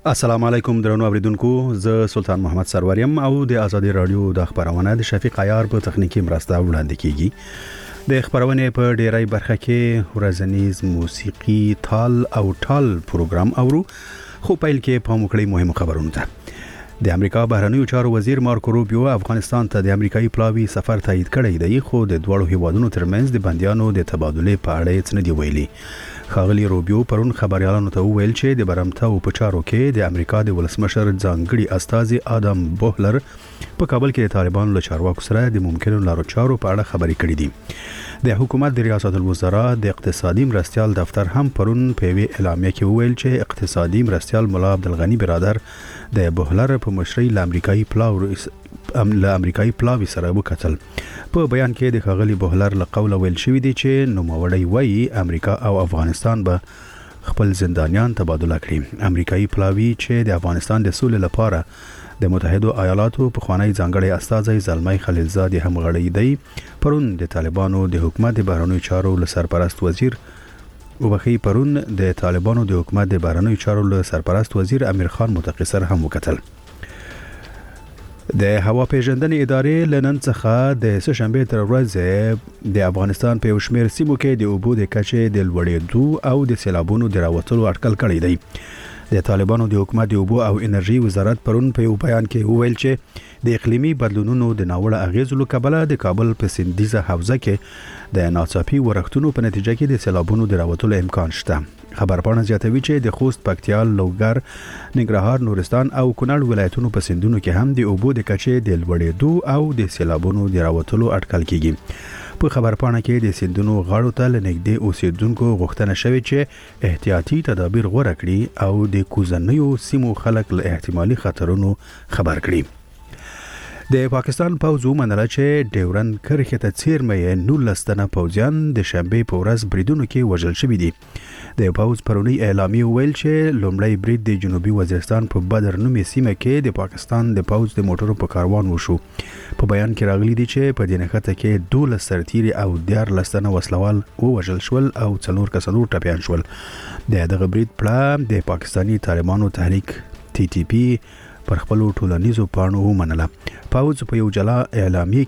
السلام علیکم درنو اوریدونکو، زه سلطان محمد سروریم او د ازادي رادیو د خبرونه د شفیق عیار په تخنیکی مرسته وړاندې کیږي. د خبرونه په ډیری برخه کې ورځنیز موسیقي تال او ټال پروګرام اورو، خو پیل کې په مخکړی مهم خبرونه ده. د امریکا بهرنیو چارو وزیر مارکو روبیو افغانستان ته د امریکایي پلاوی سفر تایید کړی دی، خو د دوړو هیوادونو ترمنځ د بنديانو د تبادله په اړه هیڅ نه دی ویلي. خاغلی روبیو پرون خبريالانو ته وویل چې د برمتاو په چارو کې د امریکا د ولسمشر ځانګړي استازي آدم بوهلر په کابل کې د طالبانو له چارواکو سره د ممکنو لارو چارو په اړه خبرې کړې دي. د حکومت د ریاست الوزرا د اقتصادي مرستيال دفتر هم پرون په وی اعلامیه کې وویل چې اقتصادي مرستيال مولا عبدالغنی برادر د بوهلر په مشرۍ له امریکایي پلاوی سره وکتل. په بیان کې د خاغلی بوهلر له قوله ویل شوی دی چې نوموړی وایي امریکا او افغانستان به خپل زندانیان تبادله کړي. امریکایي پلاوی چې د افغانستان د سولې لپاره د متحده ایالاتو په خوانی ځانګړي استازي زلمي خلیلزاد هم غړی دی. پرون د طالبانو د حکومت د بهرنیو چارو له سرپرست وزیر امیر خان متقصر هم وکتل. د هوا پیژندنې ادارې لنن څخه د سهشنبه تر ورځې د افغانستان په وشمیر سیمو کې د اوبو د کچې د لوړېدو او د سیلابونو د راوتلو اټکل کړی دی. د طالبانو د حکومت د اوبو او انرژي وزارت پرون په یو بیان کې وویل چې د اقلیمي بدلونونو د ناوړه اغیزو له کبله د کابل په سندیزه حوزه کې د ناڅاپي ورښتونو په نتیجه کې د سیلابونو د راوتلو امکان شته. خبرپاڼه زیاتوي چې د خوست، پکتیا، لوګر، ننګرهار، نورستان او کونړ ولایتونو په سندونو کې هم د اوبو د کچې د لوړېدو او د سیلابونو د راوتلو اټکل کیږي. په خبرپاڼه کې د سندونو غاړو ته لنګدې اوسیدونکو غوښتنه شوې چې احتیاطي تدابیر غوره کړي او د کوزنیو سیمو خلک له احتمالي خطرونو خبر کړي. د پاکستان پوځ ومنله چې ډیورن کرښې ته څیرمه 19 تنه پوځیان د شنبه په ورځ بریدونو کې وژل شوي دي. د پوځ پرونی اعلامیه ویل چې لومړی برید د جنوبي وزیرستان په بدر نومي سیمه کې د پاکستان د پوځ د موټرو په کاروان وشو. په بیان کې راغلي دي چې په دې نښته کې 12 سرتیري او 14 تنه وسلوال وژل شول او 4 کسان ټپيان شول. دغه برید پړه د پاکستاني طالبانو تحریک TTP پر خپل ټولنیزو پاڼو ومنله. پوځ په یو جلا اعلامیه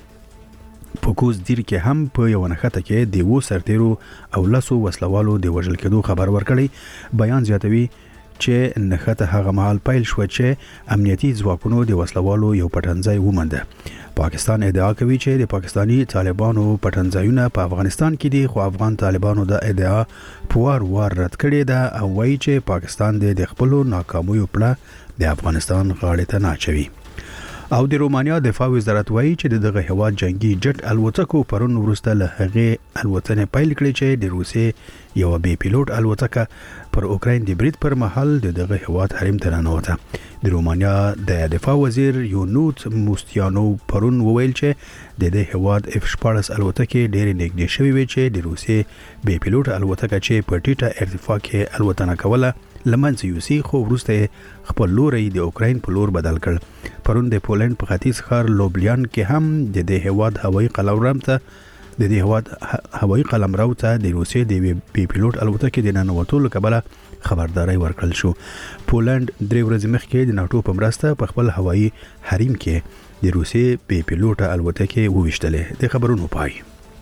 کې په کوز دیر کې هم په یو نښته کې د 2 سرتیرو او 10 وسلوالو د وژل کېدو خبر ورکړی. بیان زیاتوي چې نښته هغه مهال پیل شو چې امنیتي ځواکونو د وسلوالو یو پټنځای ومنده. پاکستان ادعا کوي چې د پاکستانی طالبانو پټنځایونه په افغانستان کې دي، خو افغان طالبانو د ادعا پوار رد کړی ده او وایي چې پاکستان د خپلو ناکامیو پړه د افغانستان غاړې ته ناچوي. او د رومانیا دفاع وزارت وایي چې دغه هواد جنگي جټ الوتکو پرون وروسته له هغه الوتنې پیل کړې چې د روسي یو بي پیلوټ الوتکه پر اوکراین د برید پر مهال دغه هواد حریم ته ننوته. د رومانیا د دفاع وزیر یونوت موستیانو پرون وویل چې د هواد F-14 الوتکې ډېرې نږدې شوې وي چې د روسي بي پیلوټ الوتکه چې په ټیټه ارتفاع کې الوتنه کوله لمنځه یوسي، خو وروسته خپل لوري د اوکراین په لور بدل کړ. پرون د پولند په ختیځ ښار لوبلیان کې هم د دې هواد هوایي قلمرو ته د روسي د بي پیلوټ الوتکې د ننوتو له کبله خبرداري ورکړل شو. پولند 3 ورځې مخکې د ناتو په مرسته په خپل هوایي حریم کې د روسي بي پیلوټ الوتکې وویشتلې. د خبرونو پای.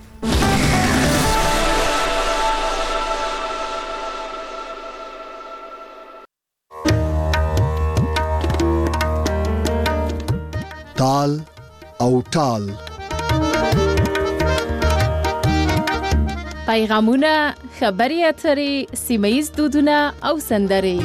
تال او ټال پیغامونه، خبري اترې، سیمه‌ییز دودونه او سندرې.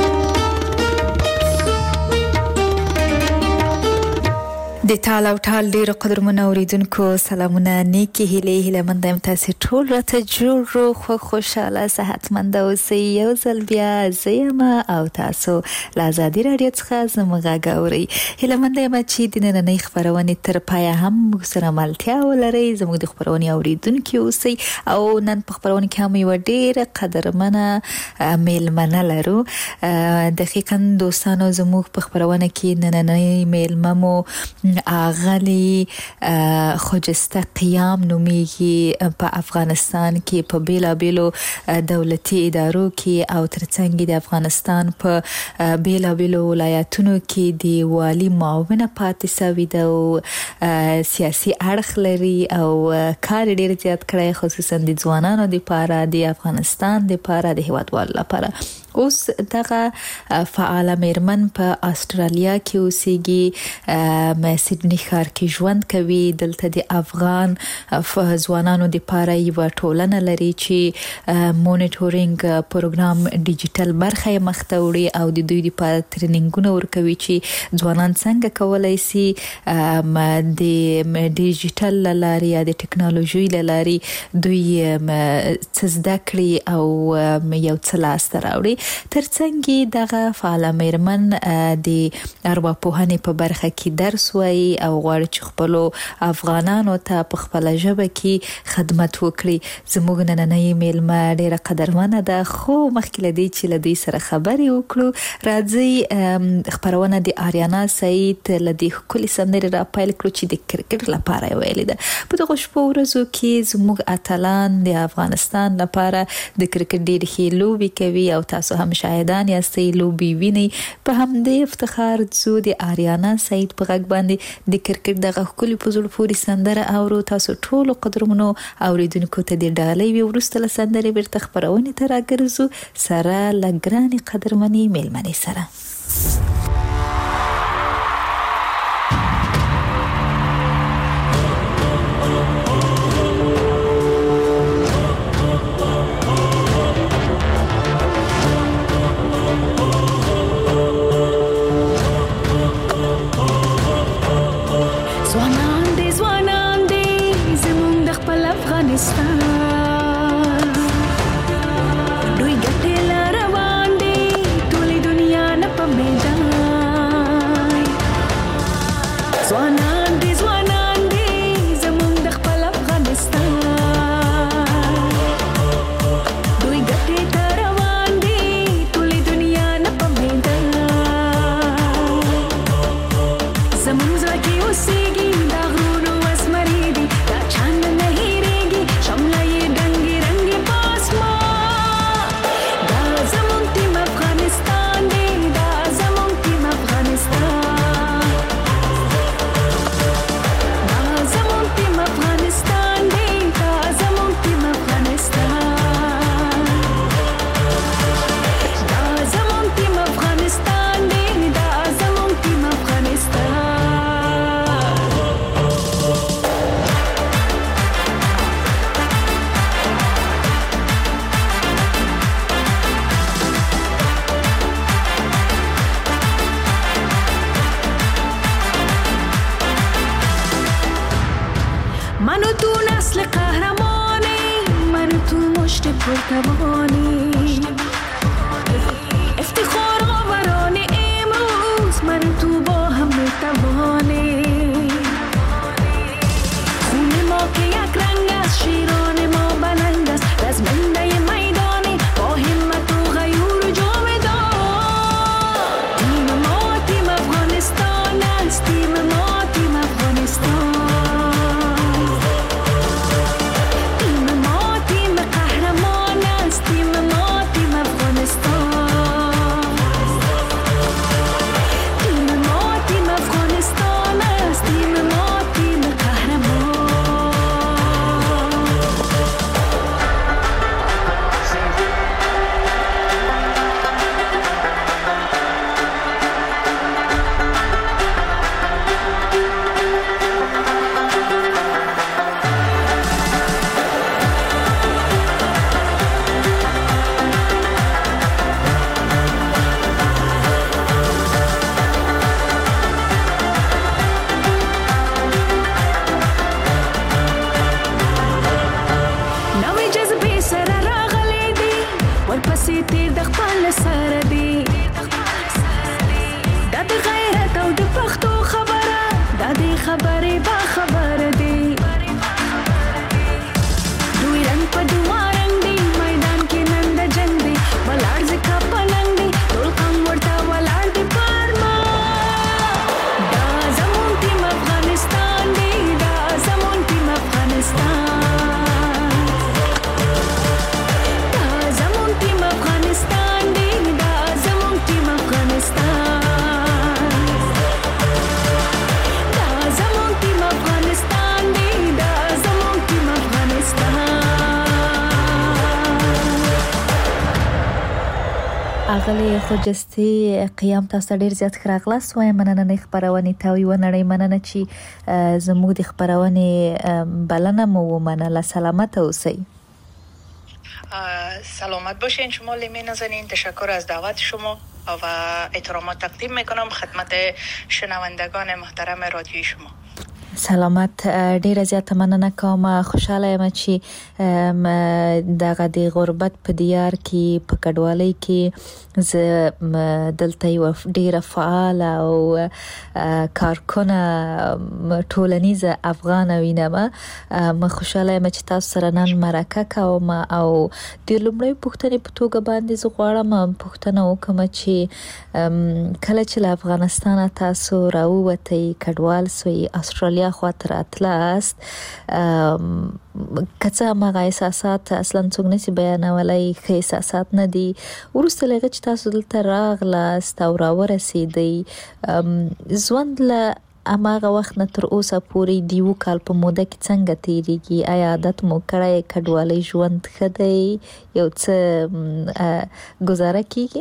د تال او ټال ډیرو قدرمنو اوریدونکو سلامونه، نیکی هیله مندم تاسو ټول راته جوړ خوشاله صحتمند اوسئ. یو ځل بیا زما او تاسو لازادي رادیو څخه زموږ غاوري هیله مندم چې د نننۍ خبرونه تر پای هم سره ملتیا ولري. زموږ د خبرونه اوریدونکو اوسئ او نن په خبرونه کې هم یو ډیره قدرمنه میلمنه لرو. دقیقاً دوستانو زموږ په خبرونه کې نننۍ میلممو اغلی خجسته قیام نومیږي په افغانستان کې په بیلابیلو دولتي ادارو کې او ترڅنګ د افغانستان په بیلابیلو ولایتونو کې د والی معاونه پاتې سوي ده او سیاسي اړخ لري او کار ډیر زیات کړی خصوصا د ځوانانو لپاره د افغانستان لپاره د هیوادوالو لپاره. اوس دغه فعال میرمن په استرالیا کې اوسېږي، سیدنی ښار کې ژوند کوي. دلته د افغان ځوانانو لپاره یو ټولنه لري چې مونیټورینګ پروګرام ډیجیټل برخه یې مخته وړي او د دوی لپاره ټریننګونه ورکوي چې ځوانان څنګه کولای شي د ډیجیټل لارې یا د ټکنالوژي لارې دوی څه زده کړي او یو څه لاسته راوړي. ترڅنګ دغه فعال میرمن د ارواپوهنې په برخه کې درس وایي او غواړي چې خپل افغانانو ته په خپل ژبه کې خدمت وکړي. زموږ نننۍ میلمه ډیره قدرمنه ده، خو مخکې له دې چې له دوی سره خبرې وکړو راځي خبرونه د آریانا سعید له دې ښکلې سندرې را پیل کړو چې د کرکټ لپاره ویلې ده. په دغه شپو ورځو کې زموږ اتلان د افغانستان لپاره د کرکټ ډېرې ښې لوبې کوي او تاسو هم شاهدان یاستئ لوبې وینئ. په همدې افتخار ځو د آریانا سعید په غږ باندې د کرکټ دغه ښکلې په زړه پورې سندره اورو. تاسو ټولو قدرمنو اوریدونکو ته د ډالۍ وي وروسته له سندرې بیرته خپرونې ته راګرځو سره له ګرانې قدرمنې میلمنې سره. Team اغلی خوجستی قیام تاسو ډیر زیات خراغلاس وای مننه نه خبرونه تاوی و نړۍ مننه چې زموږ د خبرونه بلنه مو مننه سلامت اوسئ. سلامت باشین شما لیمه نازنین. تشکر از دعوت شما و احترامات تقدیم میکنم خدمت شنوندگان محترم رادیوی شما. سلامت. ډیره زیاته مننه کوم. خوشاله یم چې دغه د غربت په دیار کې په کډوالۍ کې ز دلته یو ډیره فعال او کارکونه ټولنیزه افغان وینم. ما خوشاله یم چې تاسو سره نن مرکه کوم او د لومړی پوښتنې په توګه باندې زه غواړم پوښتنه وکم چې کله چې له افغانستان تاسو راووتئ کډوال سوی استرالیا خاطر اتلاست کڅه مغه احساسات اصلا څنګه نسی بیانولای خې احساسات نه دي ورسته لږ چې تاسو دلته راغلاست او راورسېدئ ژوند له اماغه وخت نه تر اوسه پورې دیو کال په موده کې څنګه تیریږي؟ آیا عادت مو کړی کډوالۍ ژوند ښه دی یو څه گزاره کیږي؟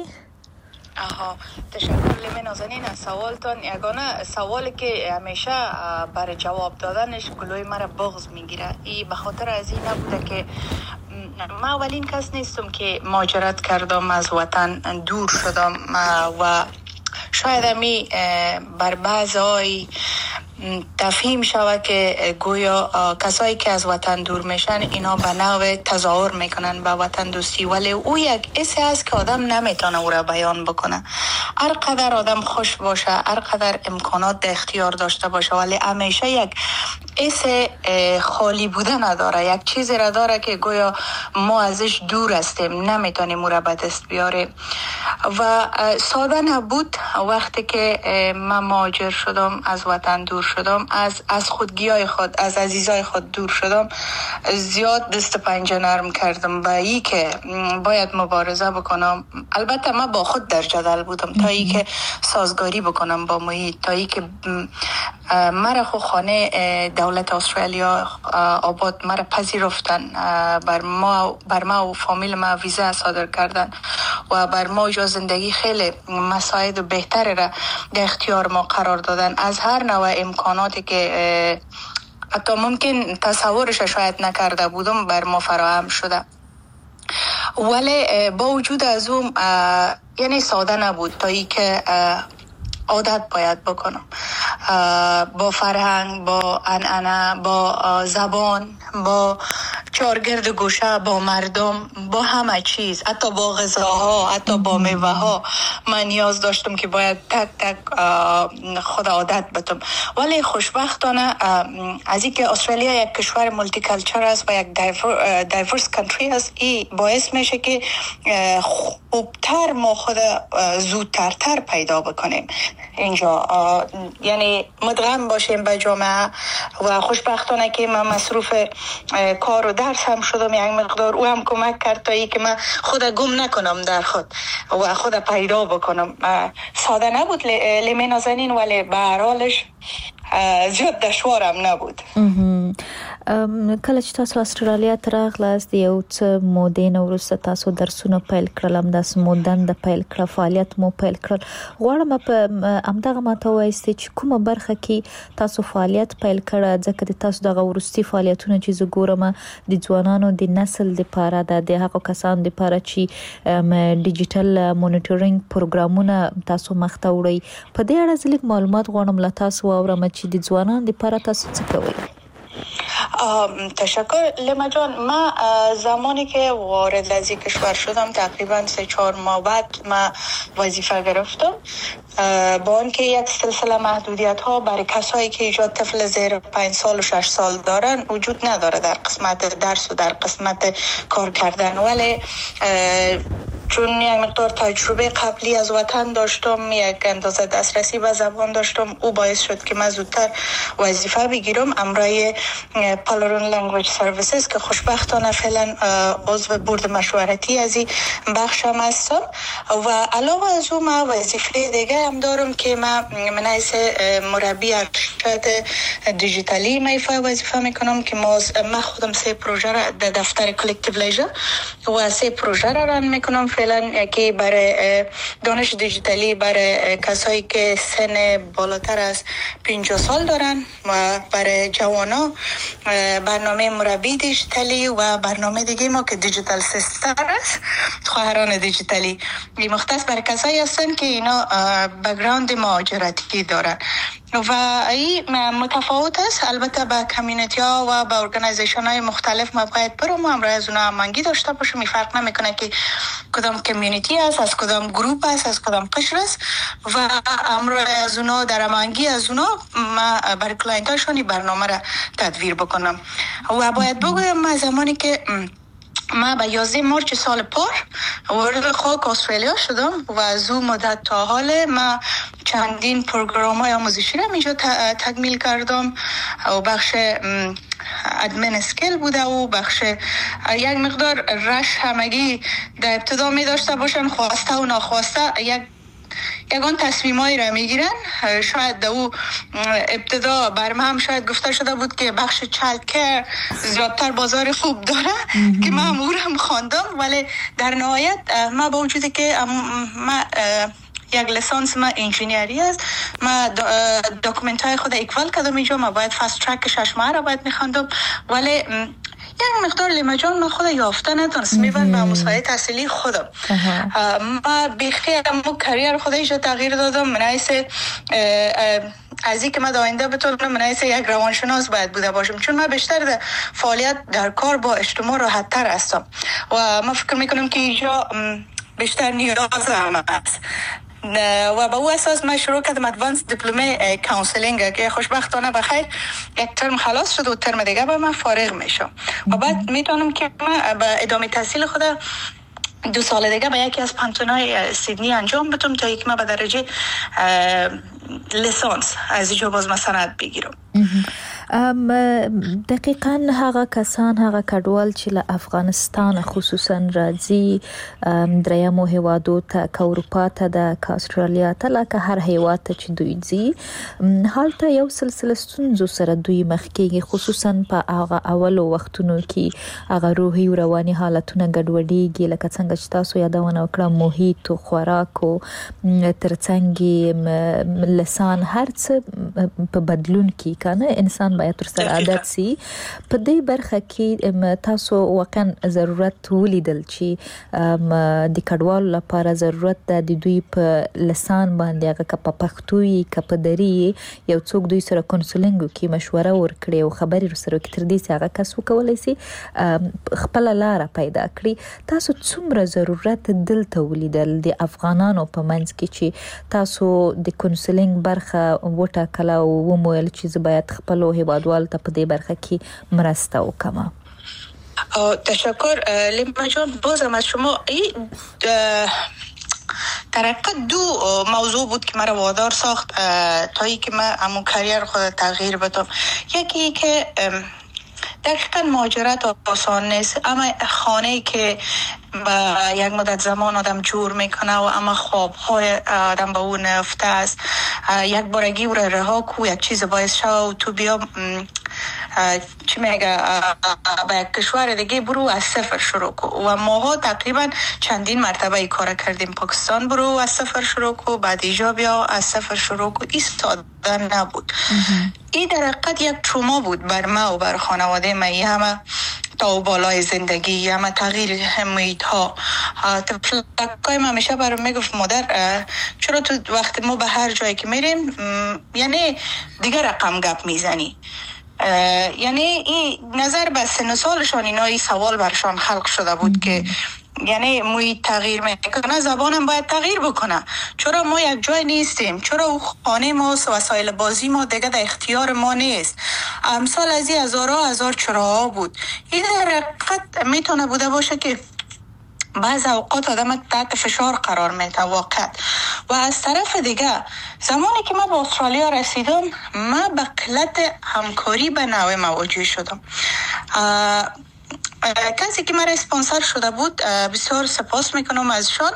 تشکر لیمه نازنین از سوالتان. یگانه سوالی که همیشه برای جواب دادنش گلوی مرا بغض میگیره این به خاطر از این نبوده که من اولین کس نیستم که مهاجرت کردم از وطن دور شدم و شاید همی بر بعضی تفهیم شود که گویا کسایی که از وطن دور میشن اینا به نوع تظاهر میکنن به وطن دوستی ولی او یک حسی است که آدم نمیتونه او را بیان بکنه. هر قدر آدم خوش باشه هر قدر امکانات در اختیار داشته باشه ولی همیشه یک حس خالی بوده نداره. یک چیزی را داره که گویا ما ازش دور هستیم نمیتونیم او را به دست بیاریم و ساده نبود وقتی که من مهاجر شدم از وطن دور شدم از خودگیای خود از عزیزای خود دور شدم زیاد دست پنجه نرم کردم با ای که باید مبارزه بکنم. البته من با خود در جدل بودم تا ای که سازگاری بکنم با محیط تا ای که مرا خو خانه دولت استرالیا آباد مرا پذیرفتن بر ما و فامیل ما ویزا صادر کردن و بر ما جا زندگی خیلی مساعد و بهتر را در اختیار ما قرار دادن. از هر نوع امکاناتی که حتی ممکن تصورش شاید نکرده بودم بر ما فراهم شده ولی با وجود از اون یعنی ساده نبود تا ای که عادت باید بکنم با فرهنگ با عنعنه با زبان با چارگرد گوشه با مردم با همه چیز حتی با غذاها حتی با میوه ها من نیاز داشتم که باید تک تک خود عادت بتم ولی خوشبختانه از اینکه استرالیا یک کشور مولتی کلچر است و یک دایورس کانتری است این باعث میشه که خوبتر ما خود زودتر پیدا بکنیم اینجا یعنی مدغم باشیم به جامعه و خوشبختانه که من مصروف کار و درس هم شدم یک مقدار او هم کمک کرد تا ای که من خود گم نکنم در خود و خود پیدا بکنم. ساده نبود لیمه نازنین ولی به هر حالش زیاد دشوارم نبود. کله چې تاسو استرالیا ته راغلاست یو څه مودې نه وروسته تاسو درسونه پیل کړل همداسې مو دنده پیل کړه فعالیت مو پیل کړل غواړم په همدغه ماته وایستې چې کومه برخه کې تاسو فعالیت پیل کړه ځکه د تاسو دغه وروستي فعالیتونه چې زه ګورم د ځوانانو د نسل لپاره د هغو کسانو لپاره چې ډیجیټل مونیټورینګ پروګرامونه تاسو مخته وړئ په دې اړه زه لږ معلومات غواړم له تاسو واورم چې د ځوانانو لپاره تاسو څه کوئ؟ تشکر لیما جان. من زمانی که وارد از این کشور شدم تقریبا 3-4 ماه بعد من وظیفه گرفتم با آنکه یک سلسله محدودیت ها برای کسایی که ایجاد طفل زیر 5 سال و 6 سال دارن وجود نداره در قسمت درس و در قسمت کار کردن ولی چون یک مقدار تجربه قبلی از وطن داشتم یک اندازه دسترسی به زبان داشتم او باعث شد که من زودتر وظیفه بگیرم امرای پالرون لنگویج سرویسز که خوشبختانه فعلا عضو بورد مشورتی از این بخشم هستم و علاوه از اون من وظیفه دیگه هم دارم که من حیث مربی ارشد دیجیتالی میفای وظیفه میکنم که من خودم 3 پروژه را در دفتر کلکتیو لیژر و 3 پروژه را ران میکنم فعلا یکی برای دانش دیجیتالی برای کسایی که سن بالاتر از 50 سال دارن و برای جوانا برنامه مربی دیجیتالی و برنامه دیگه ما که دیجیتال سیستر است، خواهران دیجیتالی. این مختص برای کسایی هستن که اینا بک‌گراند مهاجرتی دارن و این متفاوت است. البته با کمیونیتی ها و با ارگانایزیشن های مختلف ما باید برام همراه از اونا هماهنگی داشته باشیم. فرق نمیکنه که کدام کمیونیتی است، از کدام گروپ است، از کدام قشر است و همراه از اونا در هماهنگی از اونا ما برای کلاینت هاشون برنامه را تدویر بکنم. و باید بگویم ما زمانی که ما به 11 مارچ سال پار وارد خاک استرالیا شدم و از اون مدت تا حال ما چندین پروگرام های آموزشی را اینجا تکمیل کردم و بخش ادمن اسکیل بوده و بخش یک مقدار رش همگی در ابتدا می داشته باشن، خواسته و ناخواسته یگان تصمیمایی را میگیرن. شاید او ابتدا برم هم شاید گفته شده بود که بخش چایلد کیر زیادتر بازار خوب داره که من امورم خواندم، ولی در نهایت ما با وجودی که ما یک لیسانس ما انجینیری است، ما داکومنت های خود ایکوال کردم اینجا، ما باید فاست ترک 6 ماه را باید میخواندم، ولی یک مقدار لیمجان من خود یافته نتونست میبند به مسابقه تحصیلی خودم. ما بیخی همون کریر خود ایجا تغییر دادم. من حیث از این که من آینده بتونم من حیث یک روانشناس باید بوده باشم، چون من بیشتر در فعالیت در کار با اجتماع راحت تر هستم و من فکر میکنم که اینجا بیشتر نیاز هم است و با او اساس من شروع کردم ادوانس دیپلمه کانسلینگ که خوشبختانه بخیر یک ترم خلاص شد و ترم دیگه به من فارغ میشم و بعد میتونم که من به ادامه تحصیل خود 2 سال دیگه به یکی از پانتونای سیدنی انجام بدم تا یک ما به درجه لیسانس از اینجا باز مثلا بگیرم. دقیقاً هغه کسان هغه کډوال چې له افغانستان خصوصا راځي دریمو هیوادو ته که اروپا ته ده که استرالیا ته لکه هر هیواد ته چې دوی ځي هلته یو سلسله ستونزو سره دوی مخ کېږي، خصوصا په هغه اولو وختونو کې هغه روحي او رواني حالتونه ګډوډېږي لکه څنګه چې تاسو یادونه وکړه محیط او خوراک او ترڅنګ لسان هر څه په بدلون کې کنه انسان باید تر سره عادت سي. په دې برخه کې تاسو واقعا ضرورت ولیدل چې د کډوالو لپاره ضرورت ده د دوی په لسان باندې هغه که په پښتو وي که په دري یو څوک دوی سره کونسلینګ وکړي، مشوره ورکړي او خبرې سره وکړي تر دې چې هغه کس وکولای سي خپل لاره پیدا کړي. تاسو څومره ضرورت دلته ولیدل د افغانانو په منځ کې چې تاسو د کونسلینګ برخه وټاکله او ومویل چې زه باید خپلو هیوادوالو ته په دې برخه کې مرسته وکړم؟ تشکر لیما جان. بازم از شما در حقیقت 2 موضوع بود که مرا وادار ساخت تا ای که من همون کریر خود تغییر بدم. یکی که دقیقا مهاجرت آسان نیست، اما خانه‌ای که با یک مدت زمان آدم جور میکنه و اما خوابهای آدم با اون نفته است، یک بارگی او را رها کو یک چیز باعث شو و تو بیا چی میگه با یک کشور دیگه برو از صفر شروع کو و ماها تقریبا چندین مرتبه ای کار کردیم. پاکستان برو از صفر شروع کو، بعد ایجا بیا از صفر شروع کو. این ساده نبود. این در حقیقت یک تروما بود بر ما و بر خانواده ما. همه تا بالای زندگی، همه تغییر محیط ها. طفلکای ما همیشه برام میگفت مادر چرا تو وقت ما به هر جایی که میریم یعنی دیگه رقم گپ میزنی، یعنی این نظر به سن سالشان اینا این سوال برشان خلق شده بود که یعنی محیط تغییر میکنه، زبانم باید تغییر بکنه. چرا ما یک جای نیستیم؟ چرا او خانه ما و وسایل بازی ما دیگه در اختیار ما نیست؟ امثال از این هزار چراها بود. این در حقیقت میتونه بوده باشه که بعض اوقات آدم تحت فشار قرار میده واقعا. و از طرف دیگه زمانی که من به استرالیا رسیدم من به قلت همکاری به نوع مواجه شدم. کسی که من اسپانسر شده بود بسیار سپاس میکنم ازشان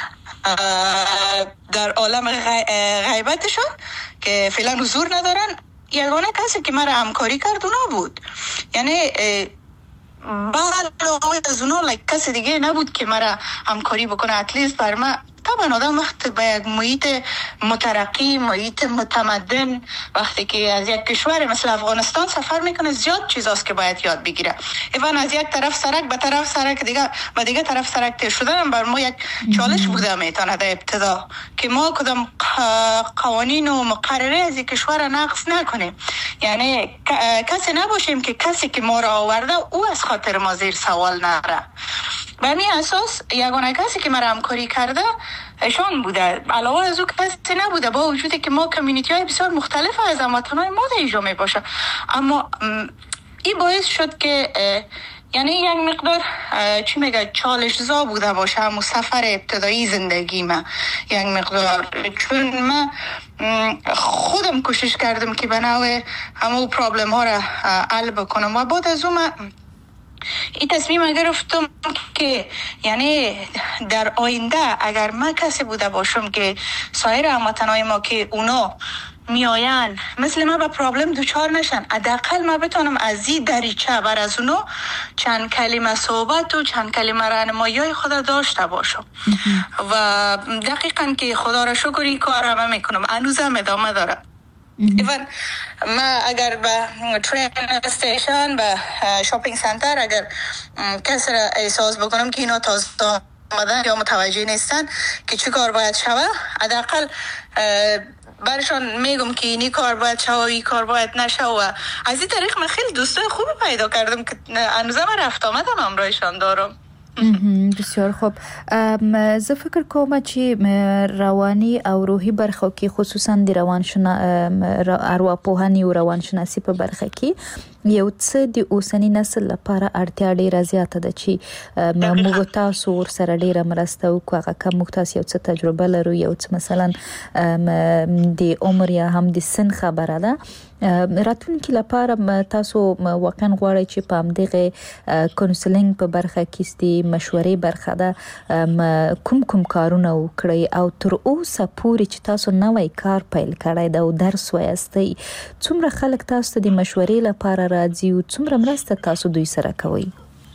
در عالم غیبتشان که فعلا حضور ندارن. یگانه کسی که من همکاری کرد اونا بود. یعنی بعد از اونا کسی دیگه نبود که مرا همکاری بکنه. اتلیست بر من طبعا آدم وقت به یک محیط مترقی، محیط متمدن، وقتی که از یک کشور مثل افغانستان سفر میکنه زیاد چیزاست که باید یاد بگیره. ایوان از یک طرف سرک به طرف سرک دیگه و دیگه طرف سرک تیر شدن بر ما یک چالش بوده میتونه در ابتدا که ما کدام قوانین و مقرره از یک کشور نقض نکنیم. یعنی کسی نباشیم که کسی که ما را آورده او از خاطر ما زیر سوال نره. به همین اساس یگانه کسی که مرا همکاری کرده ایشان بوده. علاوه از او کسی نبوده، با وجودی که ما کمیونیتی های بسیار مختلف از هموطنان ما در اینجا می باشه. اما این باعث شد که یعنی یک مقدار چی میگه چالش زا بوده باشه همون سفر ابتدایی زندگی من یک مقدار، چون من خودم کوشش کردم که به نوع همون پرابلم ها را حل بکنم و بعد از اون این تصمیم گرفتم که یعنی در آینده اگر من کسی بوده باشم که سایر هموطنای ما که اونا میاین مثل ما به پرابلم دوچار نشن، حداقل ما بتونم از این دریچه بر از اونا چند کلمه صحبت و چند کلمه راهنمایی خود داشته باشم. و دقیقاً که خدا را شکر این کار هم میکنم، هنوزم ادامه داره. ایوان ما اگر به ترین استیشن به شاپینگ سنتر اگر کسی را احساس بکنم که اینا تازه آمدن یا متوجه نیستن که چی کار باید شوه، حداقل برشان میگم که اینی کار باید شوه و این کار باید نشوه. و از این طریق من خیلی دوستای خوبی پیدا کردم که هنوزم رفت آمدم همراهشان دارم. بسیار خوب. زه فکر کوم چې رواني او روحي برخه کې خصوصا د ارواپوهنې او روانشناسي په برخه کې یو څه د اوسنی نسل لپاره اړتیا ډیره زیاته ده چې موږ تاسو ورسره ډیره مرسته وکړو. هغه کوم موږ تاسو یو څه تجربه لرو، یو څه مثلا د عمر یا هم د سن خبره ده، راتلونکي لپاره تاسو واقعا غواړئ چې په همدغه کونسلینګ په برخه کې د مشورې برخه ده کوم کارونه وکړئ او تر اوسه پورې چې تاسو نوی کار پیل کړی دا او درس وایستئ، څومره خلک تاسو د مشورې لپاره راځي او څومره مرسته تاسو دوی سره کوئ؟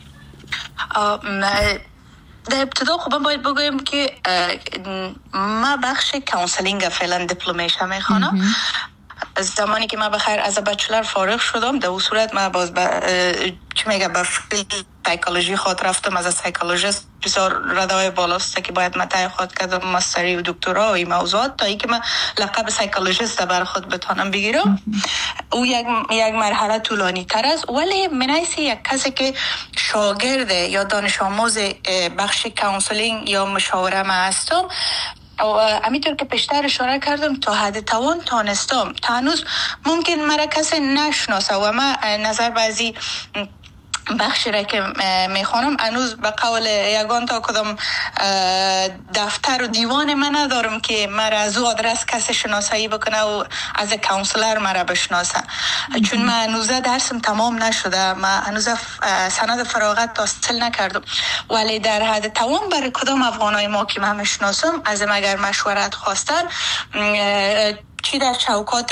در ابتدا خب من باید بگویم که ما بخش کانسلینگ فعلا دیپلمش هم میخوانم. زمانی که من بخیر از بچلر فارغ شدم در اون صورت من باز چی میگه به سایکولوژی خود رفتم. از سایکولوژیست بسیار ردای بالاست که باید من تحقیقات کردم ماستری و دکترا و این موضوعات تا ای که من لقب سایکولوژیست بر خود بتانم بگیرم. او یک مرحله طولانی تر است، ولی من حیث یک کسی که شاگرد یا دانش آموز بخش کانسلینگ یا مشاوره من هستم و همینطور که پیشتر اشاره کردم تا حد توان تانستم تا هنوز ممکن مرا کسی نشناسه و من نظر بعضی بخشی را که میخوانم هنوز به قول یگان تا کدام دفتر و دیوان من ندارم که مرا از او آدرس کسی شناسایی بکنه و از کانسلر مرا بشناسه، چون من هنوز درسم تمام نشده، من هنوز سند فراغت حاصل نکردم. ولی در حد توان برای کدام افغانای ما که من میشناسم از اگر مشورت خواستن چی در چوکات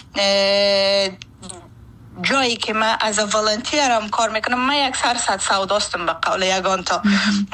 جایی که من از والنتیرم کار میکنم، من یک سرصد سوداستم به قول یگان تا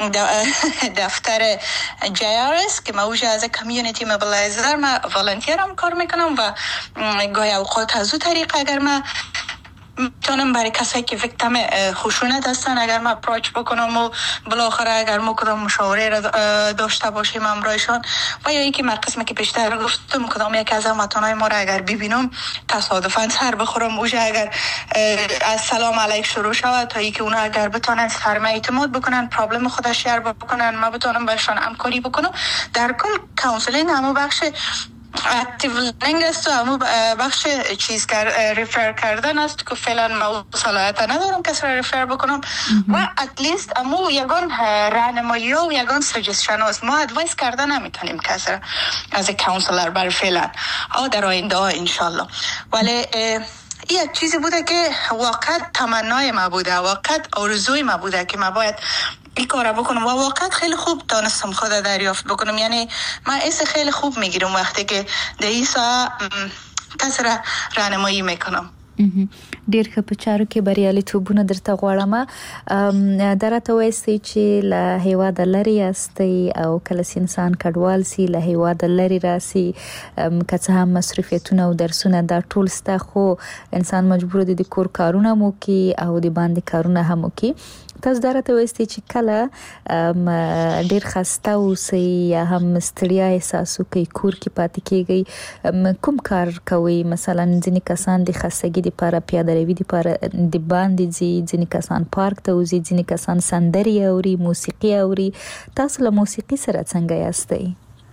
دفتر JRS که من اوجه از کمیونیتی موبیلایزر من والنتیرم کار میکنم و گاهی اوقات از او طریق اگر من میتونم برای کسایی که ویکتیم خشونت هستن اگر من اپروچ بکنم و بالاخره اگر ما کدام مشاوره را داشته باشیم همراهشان و یا اینکه من قسمی که پیشتر گفتم کدام یک از هموطنای ما را اگر ببینم تصادفاً سر بخورم اوجه اگر از سلام علیک شروع شود تا اینکه اونا اگر بتونن سرم اعتماد بکنن پرابلم خودش شیر بکنن من بتونم برشان همکاری بکنم. در کل کانسلینگ همون بخش اکتیو لرنینگ است و همون بخش ریفر کردن است که فعلا ما صلاحیت ندارم کسی را ریفر بکنم و اتلیست همون یگان راهنمایی و یگان سجستشن است. ما ادوایس کردن نمیتونیم کسی را از کانسلر بر فعلا در آینده ها انشالله. ولی این یک چیزی بوده که واقعا تمنای ما بوده، واقعا آرزوی ما بوده که ما باید این کار بکنم و واقعا خیلی خوب دانستم خود دریافت بکنم. یعنی من ایسا خیلی خوب میگیرم وقتی که در ایسا کسی را راهنمایی میکنم. ډیر ښه په چارو کې بریالیتوبونه درته غواړم. درته وایي چې له هیواد لري استي او کله انسان کډوال سي له هیواد لري راسي که څه هم مصرفیتونه او درسونه دا ټول ستا خو انسان مجبور دي د کور کارونه مو کوي او د باندې کارونه هم کوي. تاسو درته وایي چې کله ډیر خسته اوسئ یا هم ستړیا احساس کوي کور کې پاتې کیږي کوم کار کوي؟ مثلا ځینې کسان د خستګي لپاره پیاده روي لپاره د باندې ځینې کسان پارک ته وځي، ځینې کسان سندري اوري، موسیقي اوري. تاسو له موسیقي سره څنګه یاستئ؟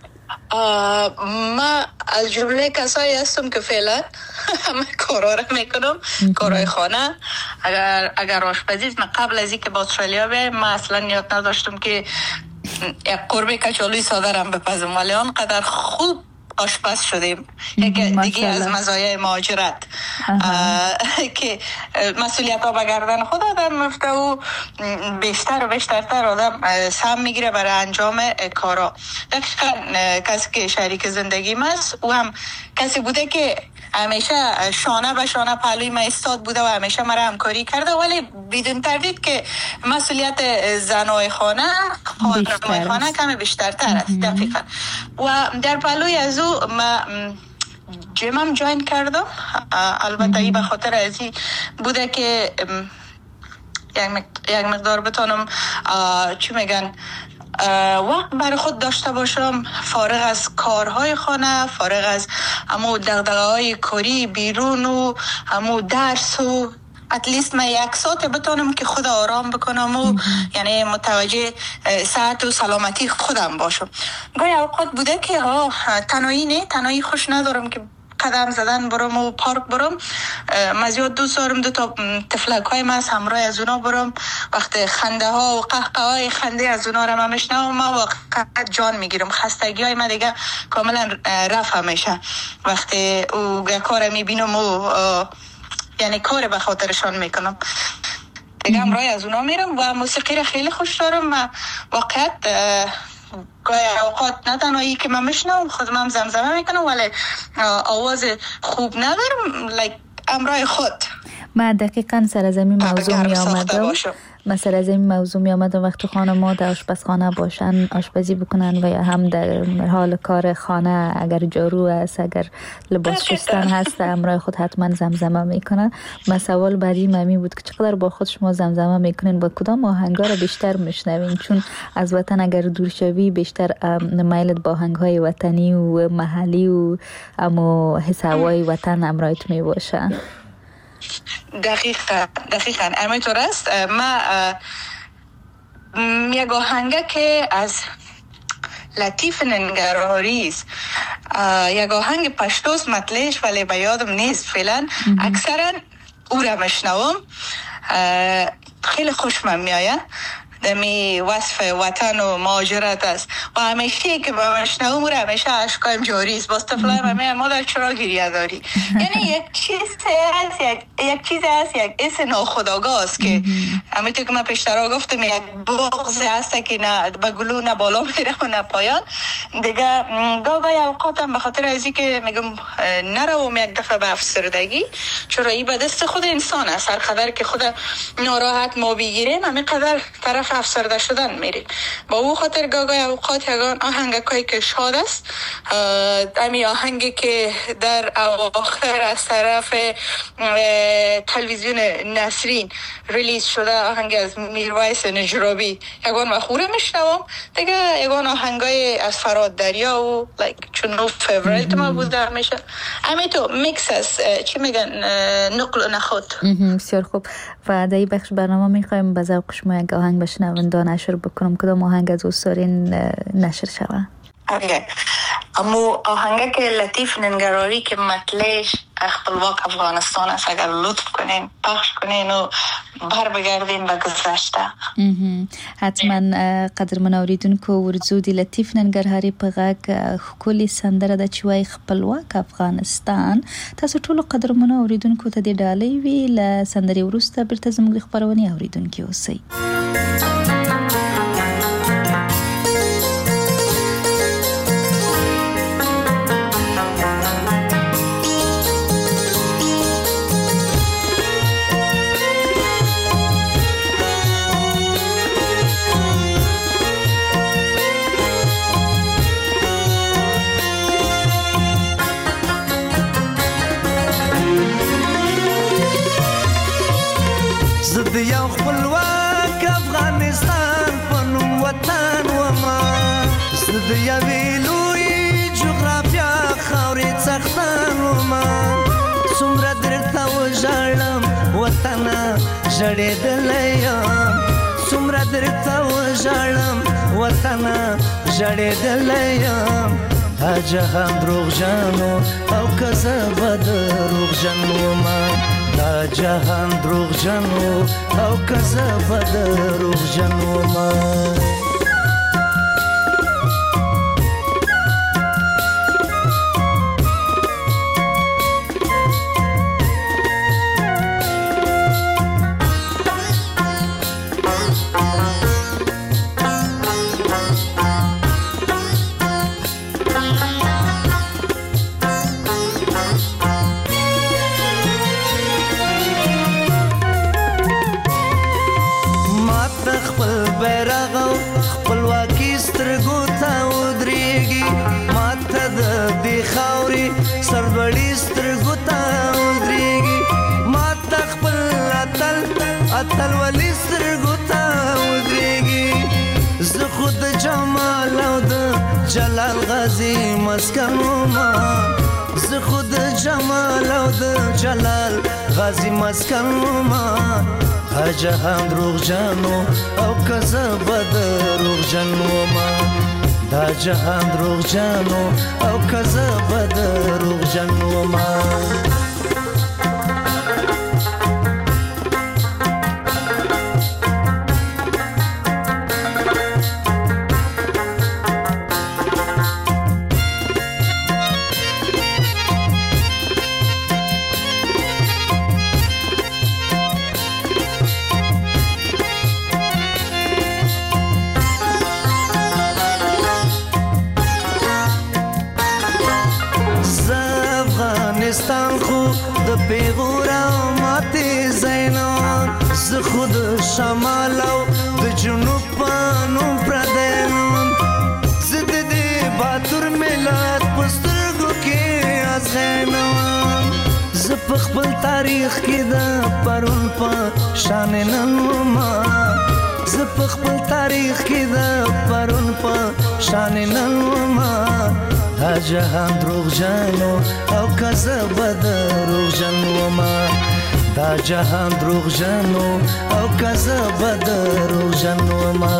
ما از جمله کسایی هستم که فعلا همه کارا را میکنم، کارهای خانه. اگر آشپزی من قبل از اینکه با استرالیا بیایم من اصلا نیت نداشتم که یک قرمه کچالوی ساده را بپزم، ولی آنقدر خوب آشپز شدیم. یک دیگه از مزایای مهاجرت که مسئولیت ها به گردن خود آدم میفته و بیشتر و بیشترتر آدم سهم میگیره برای انجام کارا. دقیقا کسی که شریک زندگیم است او هم کسی بوده که همیشه شانه به شانه پهلوی من ایستاد بوده و همیشه مرا همکاری کرده، ولی بدون تردید که مسئولیت زنای خانه خانمای خانه کمی بیشترتر است. دقیقا. و در پهلوی از او من جیمم جوین کردم. البته ای به خاطر از این بوده که یک مقدار بتونم چی میگن وقت برای خود داشته باشم، فارغ از کارهای خانه، فارغ از همو دغدغه‌های کاری بیرون و همو درس و اتلیست من یک ساعت بتونم که خود آرام بکنم و یعنی متوجه صحت و سلامتی خودم باشم. گاهی اوقات بوده که تنهایی خوش ندارم که قدم زدن برم و پارک برم. من زیاد دوست دارم دو تا تفلک های من همراه از اونا برم. وقت خنده ها و قهقه های خنده از اونا رو من میشنوم، من واقعا جان میگیرم. خستگی های من دیگه کاملا رفع میشه وقتی او کار میبینم و یعنی کار به خاطرشان میکنم. دیگه همراه از اونا میرم و موسیقی رو خیلی خوش دارم. من واقعا گاهی اوقات نه تنهایی که من میشنم خودم هم زمزمه میکنم، ولی آواز خوب ندارم همراه خود. من دقیقاً سر از این موضوع می آمدم. مثلا از این موضوع می آمدم وقتی خانم‌ها در آشپزخانه باشن، آشپزی بکنن و یا هم در حال کار خانه، اگر جارو است، اگر لباس شستن هست، همراه خود حتما زمزمه میکنن. من سوال بعدی ممی بود که چقدر با خود شما زمزمه میکنین، با کدام آهنگا رو بیشتر میشنوین؟ چون از وطن اگر دور شوی بیشتر میلت با آهنگ‌های وطنی و محلی و اما حس هوای وطن همراهت میباشه. دقیقاً همینطور است. من یک آهنگه که از لطیف ننگرهاری است، یک آهنگ پشتوست مطلعش ولی به یادم نیست فعلا. اکثرا او را میشنوم، خیلی خوشم میآید. دمی وصف وطن و مهاجرت است و همیشه که با مشنوم رو همیشه اشکایم جاری است. باز طفلای من مادر چرا گریه داری؟ یعنی یک چیز هست، یک حس ناخودآگاه است که همینطور که من پیشتر گفتم یک بغض هست که نه به گلو نه بالا میره و نه پایان. دیگه گاهی اوقاتم به خاطر ازی که میگم نروم یک دفعه به افسردگی، چرا این به دست خود انسان است. هر قدر که خود ناراحت ما بگیریم همین قدر طرف افسرده شدن میریم. با او خاطر گاهی اوقات یگان آهنگایی که شاد است، امی آهنگی که در اواخر از طرف تلویزیون نسرین ریلیز شده، آهنگ از میرویس نجرابی، یگان مخوره میشنوم. دیگه یگان آهنگای از فراد دریا و چون فیوریت ما بوده میشه. امی تو میکس است، چی میگن، نقل و نخود. بسیار خوب. و در این بخش برنامه میخوایم به ذوق شما یک آهنگ بشنونده نشر بکنم. کدام آهنگ از دوستارین نشر شود؟ امو آهنگه که لطیف ننگراری که مطلعش خپلواک افغانستان است، اگر لطف کنین پخش کنین و بر بگردین به گذشته. حتما. قدرمن اوریدونکو، ورځو د لطیف ننګرهاري په غږ ښکلې سندره ده چې وایي خپلواک افغانستان. تاسو ټولو قدرمن اوریدونکو ته د ډالۍ وی له سندرې وروسته بیرته زموږ خبرونه اوریدونکي اوسئ. خپلواک افغانستان په نوم وطن وما زه د یوې لویې جغرافیا خاورې څښتن وما څومره درته وژاړم وطنه ژړېدلی یم څومره درته وژاړم وطنه ژړېدلی یم دا جهان دروغجن او که زه به دروغجن ومه دا جهان دروغجن او که زه به دروغجن ومه سربړی سترګو ته ودرېږي ما ته خپل اتل ولي سترګو ته ودرېږي زه خو د جمال او د جلال غازي مسکن ومه زه خو د جمال او د جلال غازي مسکن ومه دا جهان دروغجن او که زه به دروغجن ومه دا جهان دروغجن او که زه به دروغجن ومه افغانستان خو د پیغور او ماتې زینان زه خو د شمال او د جنوب په نوم پردی نوم زه د دې باتور ملت په سترګو کې ازغینوم زه په خپل تاریخ کې د پرون په شان نن ومه زه په خپل تاریخ کې د پرون په شان نن ومه دا جهان دروغجن او که زه به دروغجن ومه دا جهان دروغجن او که زه به دروغجن ومه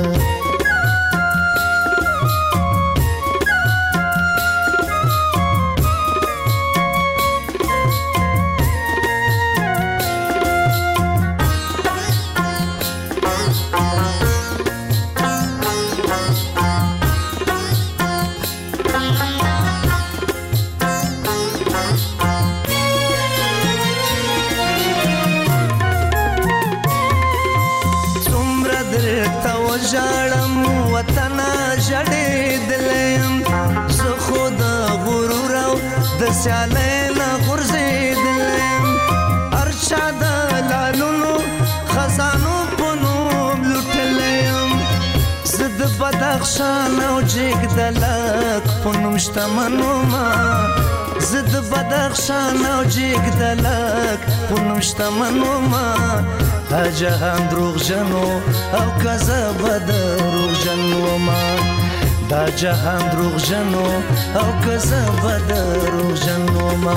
ژړم وطنه ژړېدلی یم زه خو د غرور او د سیالۍ نه غورځېدلی یم هر چا د لالونو خزانو په نوم لوټلی یم زه د بدخشان او جګدلک په نوم شتمن ومه زه د بدخشان او جګدلک په نوم شتمن ومه دا جهان دروغجن او که زه به دروغجن ومه دا جهان دروغجن او که زه به دروغجن ومه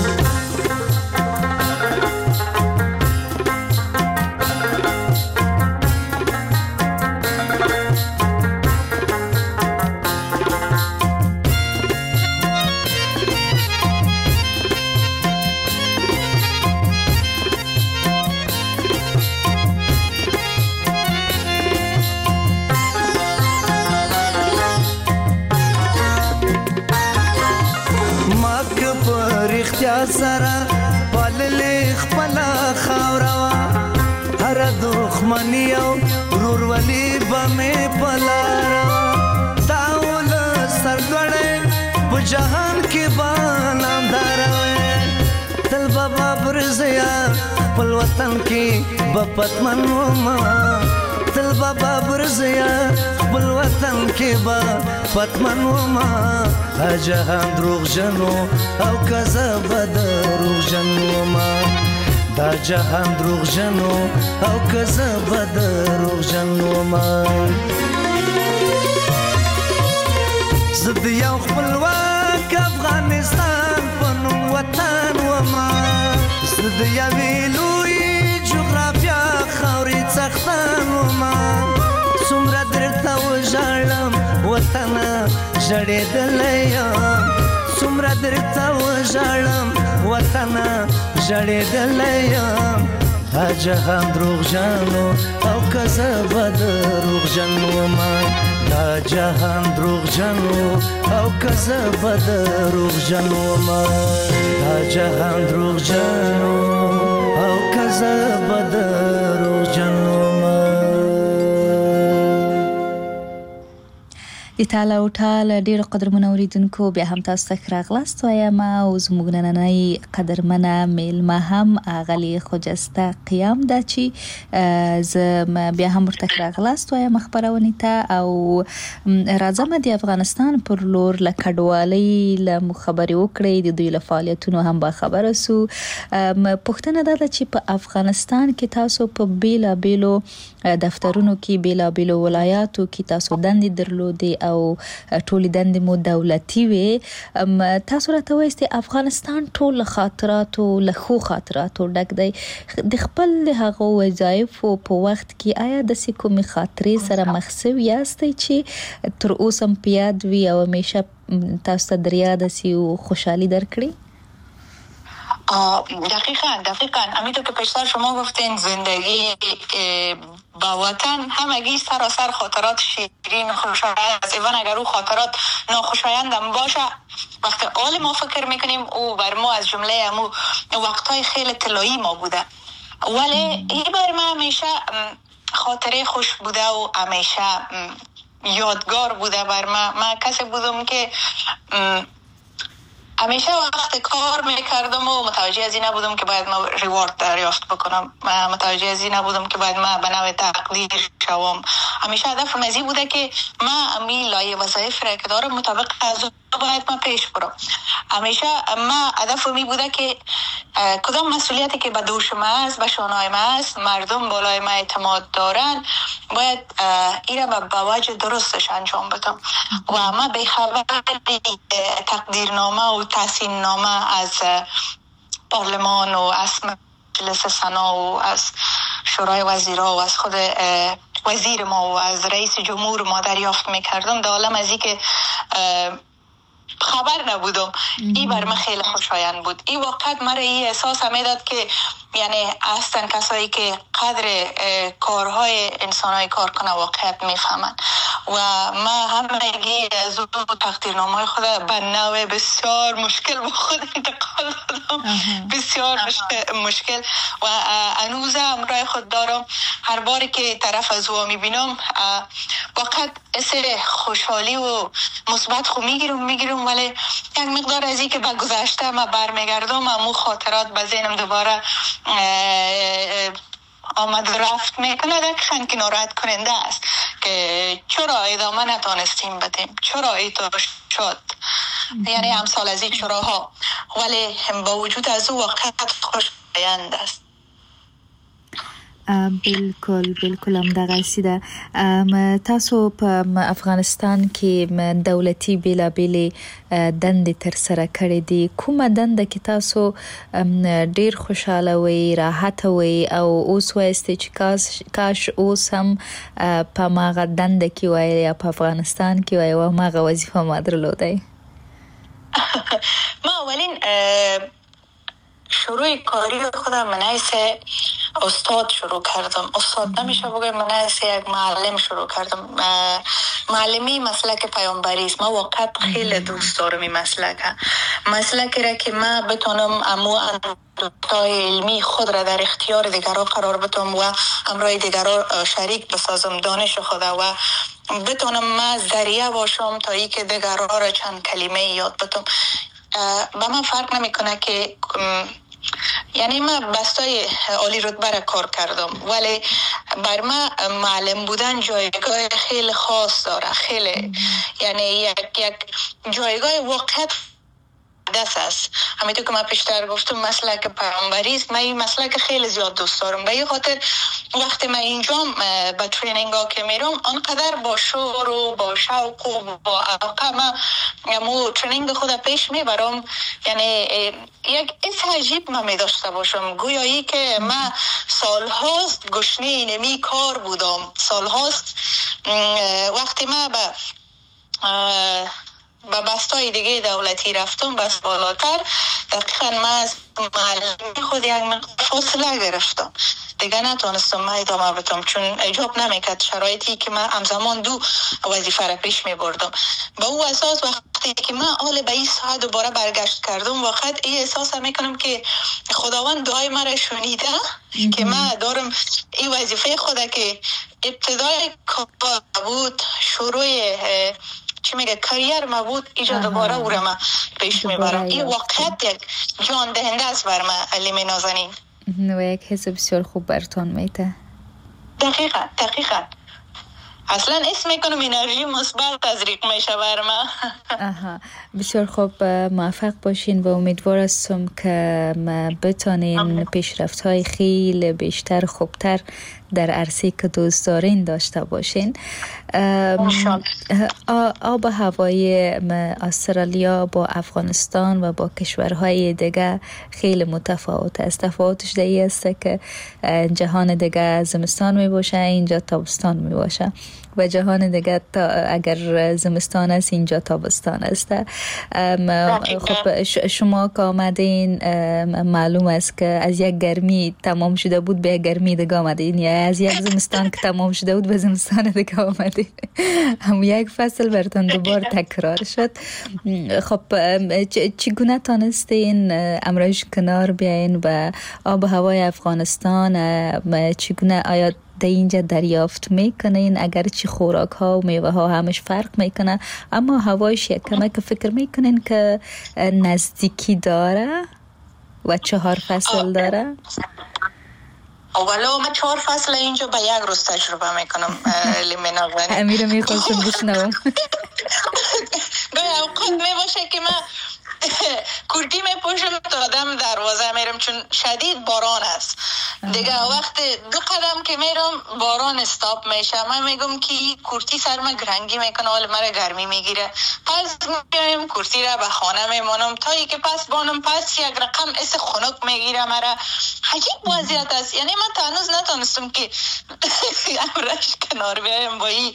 سره پاللې خپله خاوره وه هره دښمني او ورورولي به مې په لاره وه دا ولس سرلوړی په جهان کې به نامداره وی تل به بابر زیا خپل وطن کې به پتمن ومه تل به بابر زیا خپل وطن کې به پتمن ومه دا جهان دروغجن او که زه به دروغجن ومه دا جهان دروغ جنو او کذب دروغ جنو ما زد یو خپلواک افغانستان پنوم وطن و ما زد یوی لوی جغرافیا خاوری څښتن و ما څومره درته وژاړم وطنه ژړېدلی یم څومره درته وژاړم وطنه ژړېدلی یم دا جهان دروغجن او که زه به دروغجن ومه دا جهان دروغجن او که زه به دروغجن ومه دا جهان دروغجن او که زه به دروغجن ومه. د تاله او ټال ډیرو قدرمنو اوریدونکو بیا هم تاسو ته راغلاست وایم او زموږ نننۍ قدرمنه میلمه هم اغلی خجسته قیام ده چې زه بیا هم ورته راغلاست وایم خبرونه ته او راځم د افغانستان پر لور له کډوالۍ له مخبري وکړې د دوی له فعالیتونو هم با خبره سو پښتنه ده چې په افغانستان کې تاسو په بیلابیلو دفترونو کې بیلابیلو ولایاتو کې تاسو دندې درلودې او ټول دندې مو دولتي وي تاسو راته وایئ افغانستان ټول خاطراتو له خو خاطراتو ډک دی د خپل هغه وظایف په وخت کې آیا د کومې خاطرې سره مخ شوي یاستئ چې تر اوسه هم په یاد وي او همیشه تاسو ته در یاد شي او خوشحالي درکړي؟ دقیقاً همینطور که پیشتر شما گفتین زندگی با وطن همگی سراسر خاطرات شیرین خوشایند است. ایوان اگر او خاطرات ناخوشایند هم باشه وقتی آل ما فکر میکنیم او بر ما از جمله امو وقتهای خیلی طلایی ما بوده ولی این بر ما همیشه خاطره خوش بوده و همیشه یادگار بوده بر ما کسی بودم که همیشه وقت کار میکردم و متوجه از این نبودم که باید ما ریوارد دریافت بکنم متوجه از این نبودم که باید ما به نوع تقدیر شوم همیشه هدفم از این بوده که ما امی لایه وظایف را که دارم مطابق از باید ما پیش برم همیشه ما هدفم این بوده که کدام مسئولیتی که به دوش ما است به شانهای ما است مردم بالای ما اعتماد دارن باید این را به وجه درستش انجام بدم و ما به خبر تقدیرنامه و تحسین نامه از پارلمان و از مجلس سنا و از شورای وزیرا و از خود وزیر ما و از رئیس جمهور ما دریافت میکردم در عالم از این که خبر نبودم این بر من خیلی خوشایند بود این وقت مرا این احساس میداد که یعنی اصلا کسایی که قدر کارهای انسانهای کار کنه واقعیت میفهمن و ما همگی از اون تقدیرنامه خود به نوع بسیار مشکل به خود انتقال دادم بسیار مشکل و هنوز همراه خود دارم هر باری که طرف از او میبینم واقعا احساس خوشحالی و مثبت خو میگیرم ولی یک مقدار از این که به گذشته ما برمیگردم امو خاطرات به ذهنم دوباره آمد رفت میکنه دقیقاً که ناراحت کننده است که چرا ادامه نتانستیم بدیم چرا ایتا شد یعنی امثال از این چراها ولی با وجود از او وقت خوشایند است بالکل هم دغه سیده تاسو په افغانستان کې دولتي بیلابیلې دندې تر سره کړې دي کومه دنده کې تاسو ډیر خوشاله وي راحت وي او اوس وایسته چې کاش اوس هم په ماغه دنده کې وای یا په افغانستان کې وای او ماغه وظیفه ما درلودای ما اولین شروع کاری خودم من حیث استاد شروع کردم استاد نمیشه بگم من حیث یک معلم شروع کردم معلمی مسلک پیامبری است ما واقعا خیلی دوست دارم این مسلکی را که ما بتونم امو اندوتای علمی خود را در اختیار دیگران قرار بدم و همراه دیگران شریک بسازم دانش خود و بتونم ما ذریعه باشم تا ای که دیگران را چند کلمه یاد بدم با من فرق نمیکنه که یعنی من بستای عالی رتبه را کار کردم ولی بر من معلم بودن جایگاه خیلی خاص داره خیلی یعنی یک جایگاه واقعیت مقدس است. همینطور که من پیشتر گفتم مسلک پیامبری است. من این مسلک خیلی زیاد دوست دارم. به این خاطر وقتی من اینجا به ترینینگ ها که میرم آنقدر با شور و با شوق و با علاقه من ترینینگ خود پیش میبرم. یعنی یک حس عجیب من میداشته باشم، گویایی که من سالهاست گشنه اینمی کار بودم. سالهاست وقتی من به بستای دیگه دولتی رفتم بس بالاتر، دقیقا من از معلمی خود یک مقدار فاصله گرفتم دیگه، نتونستم من ادامه بدم چون ایجاب نمیکرد شرایطی که من همزمان دو وظیفه را پیش می بردم. به اون اساس وقتی که من حال به این ساعت دوباره برگشت کردم وقت این احساس میکنم که خداوند دعای مرا شنیده که من دارم این وظیفه خود که ابتدای کار بود، شروع چی میگه کریر ما بود، ایجا دوباره او را من پیش میبرم. این واقعیت یک جان دهنده است بر من علیم نازنین و یک حس بسیار خوب برتان میده. دقیقا اصلا اسم میکنم انرژی مثبت تزریق میشه بر من. بسیار خوب، موفق باشین و امیدوار هستم که بتانین پیشرفت های خیلی بیشتر خوبتر در عرصه که دوست دارین داشته باشین. آب و هوای استرالیا با افغانستان و با کشورهای دیگه خیلی متفاوت است. تفاوتش دیگه است که جهان دیگه زمستان می باشه، اینجا تابستان می باشه و جهان دیگه اگر زمستان است اینجا تابستان است. خب شما که آمدین معلوم است که از یک گرمی تمام شده بود به یک گرمی دیگه آمدین، یا از یک زمستان که تمام شده بود به زمستان دیگه آمدین. هم یک فصل براتون دوبار تکرار شد. خب چگونه تانستین امروز کنار بیاین و آب و هوای افغانستان چگونه آیا در اینجا دریافت میکنین؟ اگر چی خوراک ها و میوه ها همش فرق میکنه اما هوایش یک کمه که فکر میکنین که نزدیکی داره و 4 فصل داره؟ اولا من 4 فصل اینجا به یک روز تجربه میکنم. امیر میخواستم بشنوم. گاهی اوقات میباشه که من کردی میپوشم تا آدم دروازه میرم چون شدید باران است دیگه. وقت 2 قدم که میرم باران استاپ میشه، من میگم که کورتی سر من گرنگی میکنه، حال مرا گرمی میگیره، پس میگم کورتی را به خانه میمانم تا ای که پس بانم پس یک رقم اس خنک میگیره مرا. عجیب وضعیت است. یعنی من تا هنوز نتونستم که امرش کنار بیایم با این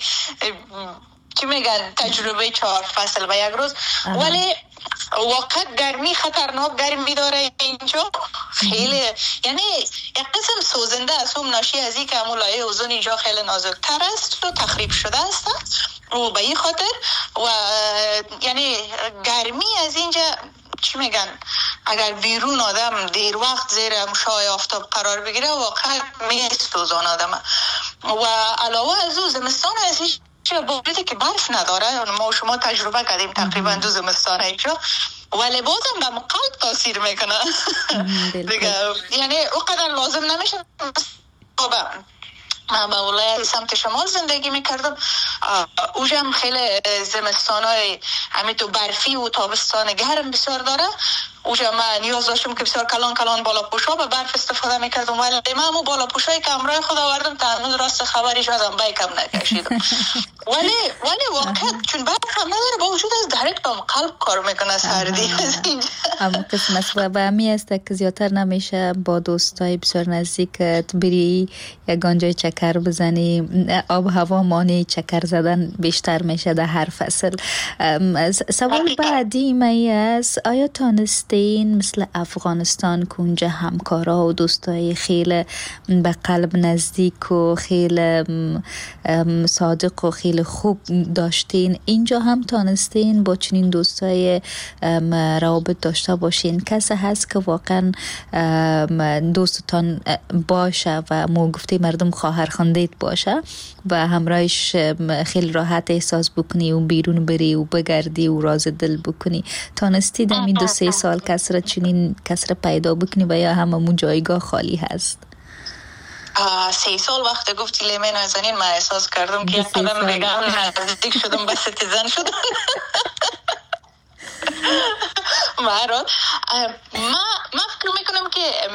چی میگن تجربه 4 فصل به یک روز. ولی واقعا گرمی خطرناک گرمی داره اینجا خیلی، یعنی یک قسم سوزنده است. هم ناشی از این که همون لایه اوزون اینجا خیلی نازکتر است و تخریب شده است و به این خاطر و یعنی گرمی از اینجا چی میگن اگر بیرون آدم دیر وقت زیر مشعاع آفتاب قرار بگیره واقعا میسوزان آدم. و علاوه از او زمستان از باوجود که برف نداره، ما شما تجربه کردیم تقریبا 2 زمستان اینجا، ولی بازم به قلب تاثیر میکنه دیگه. یعنی اونقدر لازم نمیشه. من به ولایت سمت شمال زندگی میکردم، اوجا هم خیلی زمستان های همین تو برفی و تابستان گرم بسیار داره. اوجا من نیاز داشتم که بسیار کلان بالا پوشا به برف استفاده میکردم، ولی من همون بالا پوشایی که امرای خود آوردم تا هنوز راست خبریش ازم بیکم نکشیدم. ولی واقعا چون برف هم نداره با وجود از درک به قلب کار میکنه سردی از اینجا. همون قسم است و همی است که زیادتر نمیشه با دوستای بسیار نزدیکت بری یگانجای چکر بزنی. آب هوا مانع چکر زدن بیشتر میشه در هر فصل. سوال بعدی می است آیا تانستین مثل افغانستان که اونجا همکارا و دوستای خیلی به قلب نزدیک و خیلی صادق و خیلی خوب داشتین، اینجا هم تانستین با چنین دوستای روابط داشته باشین؟ کسی هست که واقعا دوستتان باشه و مو گفته مردم خواهر خواندیت باشه و همراهش خیلی راحت احساس بکنی و بیرون بری و بگردی و راز دل بکنی؟ تانستی در این 2-3 سال کسر پیدا بکنی و یا هممون جایگاه خالی هست؟ 3 سال وقت گفتی لیمه نازنین من احساس کردم که قدم بگم نزدیک شدم به سیتیزن شدم. برحال من فکر میکنم که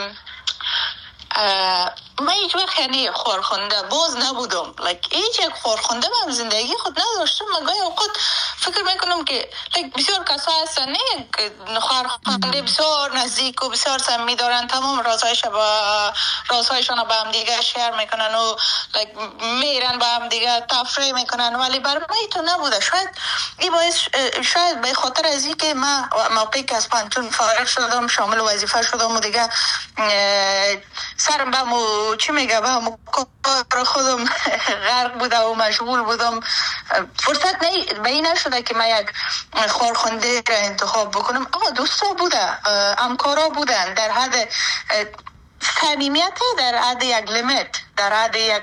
من هیچ وقت یعنی خورخونده باز نبودم، هیچ یک خورخونده من زندگی خود نداشتم. من گاهی اوقات فکر میکنم که بسیار کسا هستن خورخونده بسیار نزدیک و بسیار صمیمی دارن، تمام رازهایشان با هم دیگه شیر میکنن و میرن با هم دیگه تفریح میکنن، ولی برای من تو نبوده. شاید این باعث شاید به خاطر از این که من موقعی که از پانتون فارغ شدم شامل وظیفه شدم و دیگه سرم به مو چی میگه به مو کار خودم غرق بوده و مشغول بودم، فرصت به این نشده که من یک خورخنده را انتخاب بکنم. اما دوستا بوده، همکارا بودن در حد صمیمیت، در حد یک لیمیت، در حد یک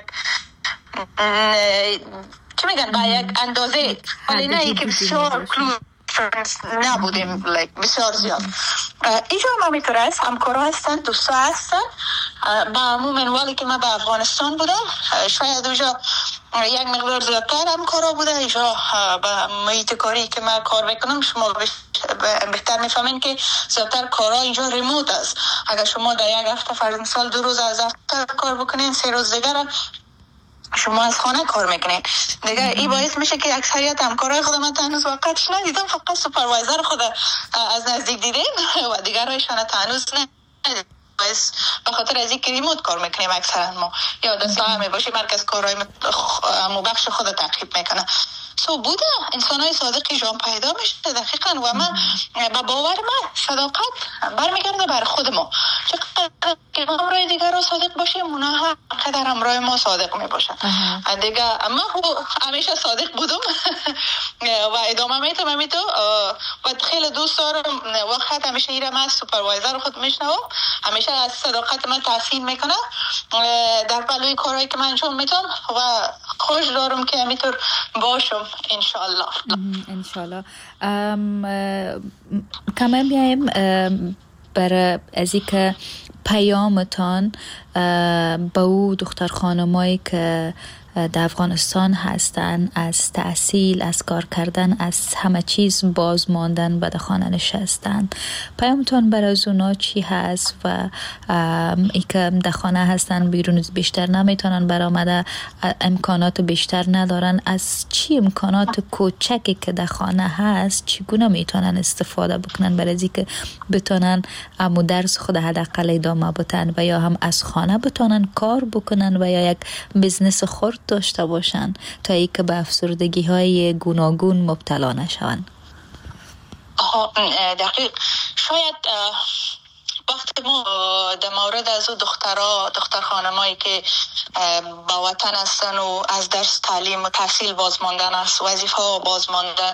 چی میگن با یک اندازه، ولی نه که بسیار نبودیم بسیار زیاد. اینجا هم همینطور است، همکارا هستن، دوستا هستن. با عموم ولی که من به افغانستان بودم شاید اونجا یک مقدار زیادتر همکارا بوده. اینجا به محیط کاری که من کار میکنم شما بهتر میفهمین که زیادتر کارا اینجا ریموت است. اگر شما در یک هفته فرض مثال 2 روز از دفتر کار بکنین، 3 روز دیگر شما از خانه کار میکنین دیگه. این باعث میشه که اکثریت همکارای خود من هنوز وقتش ندیدم، فقط سوپروایزر خود از نزدیک دیدیم و دیگرایشان هنوز ندیدم. باعث به خاطر از اینکه ریموت کار میکنیم اکثرا ما یا دستگاه میباشیم مرکز کارهای بخش خود تعقیب میکنه. بوده انسانای صادقی جان پیدا میشه دقیقاً. و من با باور من صداقت برمیگرده بر خود ما. چقدر که همراه دیگر رو صادق باشیم اونا قدر همراه ما صادق میباشن دیگه. من همیشه صادق بودم و ادامه میتونم همینطور و خیلی دوست دارم. وقت همیشه ایره من سوپروایزر خود میشنوم، همیشه از صداقت من تحسین میکنه در پلوی کارهایی که من انجام میتونم و خوش دارم که همینطور باشم انشالله. کامل بیایم برای از اینکه پیامتان به او دختر خانمایی که در افغانستان هستن، از تحصیل، از کار کردن، از همه چیز باز ماندن به خانه نشستن، پیامتان برای اونا چی هست؟ و ای که در خانه هستن بیرون بیشتر نمیتونن برآمده، امکانات بیشتر ندارن، از چی امکانات کوچکی که در خانه هست چگونه میتونن استفاده بکنن برای اینکه بتونن امو درس خود حداقل ادامه بدن و یا هم از خانه بتونن کار بکنن و یا یک بزنس خرد داشته باشن تا ای که به افسردگی های گوناگون مبتلا نشون. دقیق. شاید وقتی ما در مورد از دختر خانمایی که با وطن هستن و از درس تعلیم و تحصیل باز ماندن، از وظیفه ها باز ماندن،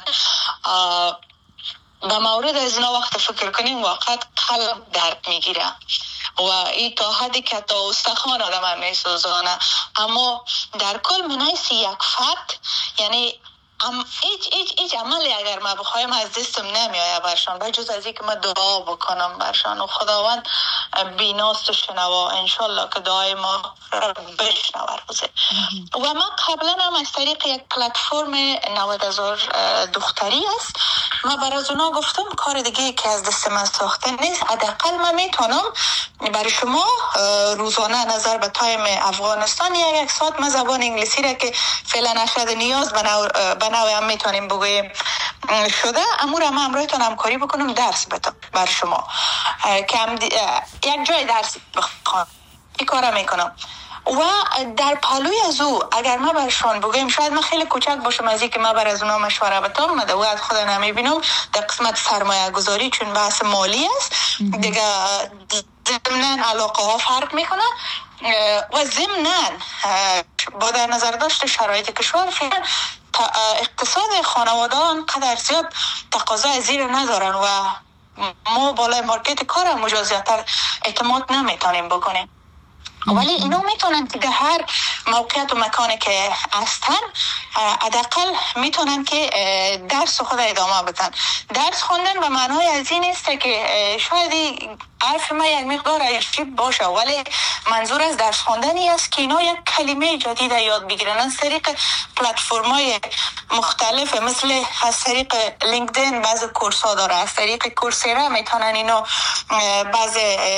به مورد از اینا وقت فکر کنیم واقعا قلب درد میگیره و این تا حدی که تا استخوان آدم میسوزانه. اما در کل من حیث یک فرد یعنی هیچ عملی اگر ما بخوایم از دستم نمیایه برشان بجز از اینکه من دعا بکنم برشان و خداوند بیناست و شنوا انشالله که دعای ما بشنوه روزه. و من قبلا هم از طریق یک پلتفرم 90,000 دختری است من برای اونا گفتم کار دیگه که از دست من ساخته نیست، حداقل من میتونم برای شما روزانه نظر به تایم افغانستان یک ساعت من زبان انگلیسی را که فعلا نشد نیاز به نوع هم میتونیم بگوییم شده امور هم همراهتون همکاری بکنم درس بدم بر شما که یک جای درس بخوام این کار میکنم. و در پالوی از او اگر ما برشان بگویم شاید من خیلی کوچک باشم از اینکه ما بر از اونا مشوره بدم و از خود نمیبینم در قسمت سرمایه گذاری چون بحث مالی است دیگه ضمناً علاقه ها فرق میکنه و ضمناً با در نظر داشت شرایط کشور فعلا اقتصاد خانواده انقدر زیاد تقاضا زیر ندارن و ما بالای مارکت کار هم زیادتر اعتماد نمیتونیم بکنیم. ولی اینا میتونن که در هر موقعیت و مکانی که هستن حداقل میتونن که درس خود ادامه بدن. درس خوندن به معنای از این است که شاید حرف ما یک مقدار عجیب باشه، ولی منظور از درس خوندنی است که اینا یک کلمه جدید یاد بگیرن از طریق پلتفرم‌های مختلف، مثل از طریق لینکدین بعضی کورس‌ها داره، از طریق کورسرا میتونن اینا بعضی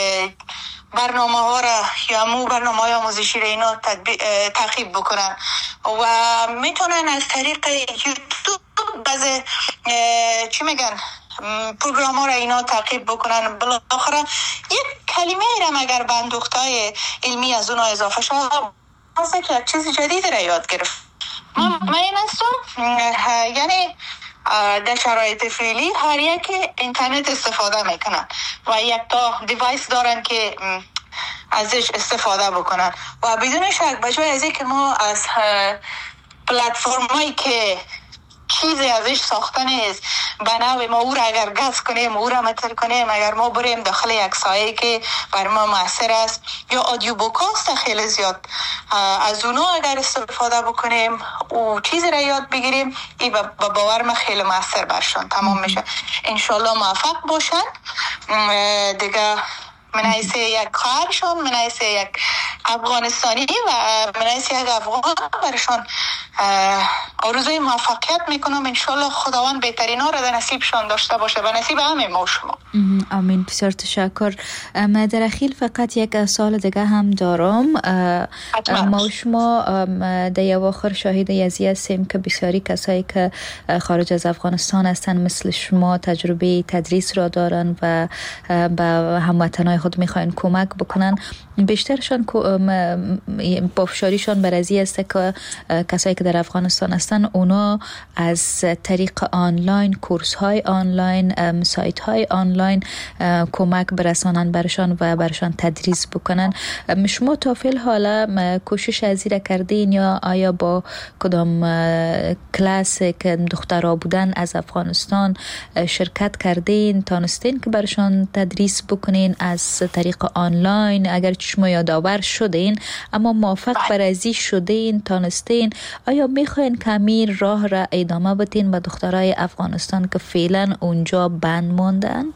برنامه ها را یا برنامه های آموزشی را اینا تعقیب بکنن و میتونن از طریق یوتیوب بعضی چی میگن پروگرام ها را اینا تعقیب بکنن. بالاخره یک کلمه را اگر به اندوختهای علمی از اونها اضافه شد واسه که یک چیز جدید را یاد گرفت. من این هستم یعنی در شرایط فعلی هر یک اینترنت استفاده میکنن و یک تا دیوایس دارن که ازش استفاده بکنن و بدون شک بجای از اینکه ما از پلتفرمایی که چیزی ازش ساخته نیست به نوع ما او را اگر گز کنیم او را متر کنیم، اگر ما بریم داخل یک سایه که بر ما مؤثر است یا آدیو بوکاست خیلی زیاد از اونا اگر استفاده بکنیم و چیزی را یاد بگیریم، این با باور من خیلی مؤثر برشان تمام میشه. انشالله موفق باشن دیگه. من حیث یک خواهرشون، من حیث یک افغانستانی و من حیث یک افغان برشان آرزوی موفقیت میکنم. انشالله خداوند بهترین ها را در نصیبشان داشته باشه و نصیب همه ما و شما. آمین. بسیار تشکر. من در اخیر فقط یک سوال دیگه هم دارم. ما و شما در اواخر شاهد یزی هستیم که بسیاری کسایی که خارج از افغانستان هستن مثل شما تجربه تدریس را دارن و به هموطنای خود میخواین کمک بکنن. بیشترشان پافشاریشان بر ازی است که کسایی که در افغانستان هستن اونا از طریق آنلاین، کورس های آنلاین، سایت های آنلاین کمک برسانن برشان و برشان تدریس بکنن. شما تا فی الحال کوشش از این کردین یا آیا با کدام کلاس که دخترها بودن از افغانستان شرکت کردین، تانستین که برشان تدریس بکنین از طریق آنلاین؟ اگر شما یادآور شدین اما موفق بر ازی شدین، تانستین، آیا میخواین کمی راه را ادامه بدین به دخترای افغانستان که فعلا اونجا بند ماندن؟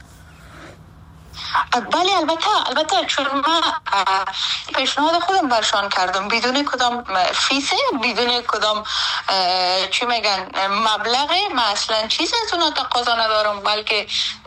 بله البته چون من پیشنهاد خودم برشان کردم بدون کدام فیسه، بدون کدام چی میگن مبلغی، من اصلا چیز از اونا تقاضا ندارم، بلکه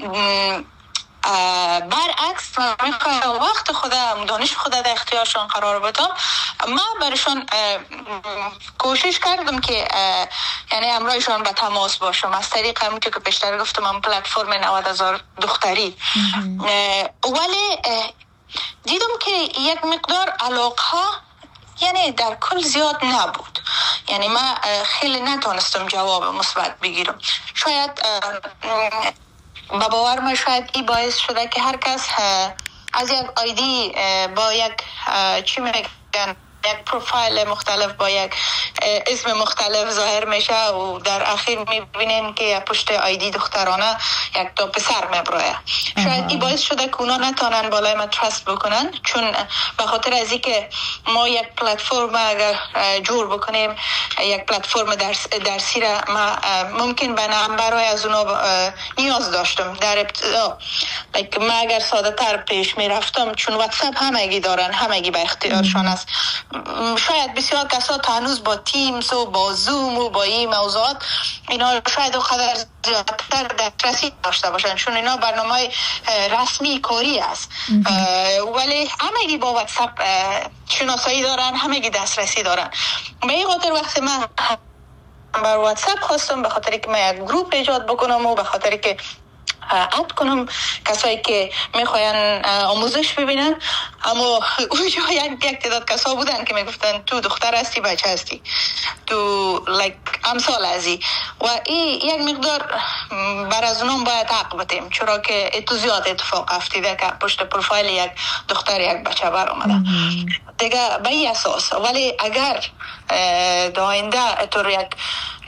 برعکس من میخوایم وقت خودم، دانش خودم در اختیارشان قرار بدم. من برشان کوشش کردم که یعنی همراهشان به تماس باشم از طریق همون که پیشتر گفتم من پلتفرم 90,000 دختری. ولی دیدم که یک مقدار علاقه یعنی در کل زیاد نبود، یعنی من خیلی نتونستم جواب مثبت بگیرم. شاید با باور من شاید این باعث شده که هر کس از یک آیدی با یک چی میگن یک پروفایل مختلف با یک اسم مختلف ظاهر میشه و در اخیر میبینیم که پشت آیدی دخترانه یک تا پسر میبره. شاید این باعث شده که اونا نتونن بالای ما ترست بکنن، چون به خاطر از اینکه ما یک پلتفرم اگر جور بکنیم، یک پلتفرم درسی را ما ممکن به نمبرهای از اونا نیاز داشتم در ابتدا. من اگر ساده تر پیش میرفتم، چون واتساپ همگی دارن، همگی به اختیارشان است. شاید بسیار کسا تا هنوز با تیمز و با زوم و با این موضوعات اینا شاید قدر زیادتر دسترسی داشته باشن، چون اینا برنامه رسمی کاری است. ولی همگی با واتساپ شناسایی دارن، همگی دسترسی دارن. به این خاطر وقتی من بر واتساپ خواستم، به خاطر که من یک گروپ ایجاد بکنم و به خاطر که اد کنم کسایی که میخواین آموزش ببینن، اما اونجا یک تعداد کسا بودن که میگفتن تو دختر هستی، بچه هستی، تو امثال ازی و این یک مقدار بر از اونم باید حق بدیم، چرا که اتو زیاد اتفاق افتیده که پشت پروفایل یک دختر یک بچه بر آمده دیگه به این اساس. ولی اگر در آینده اتور یک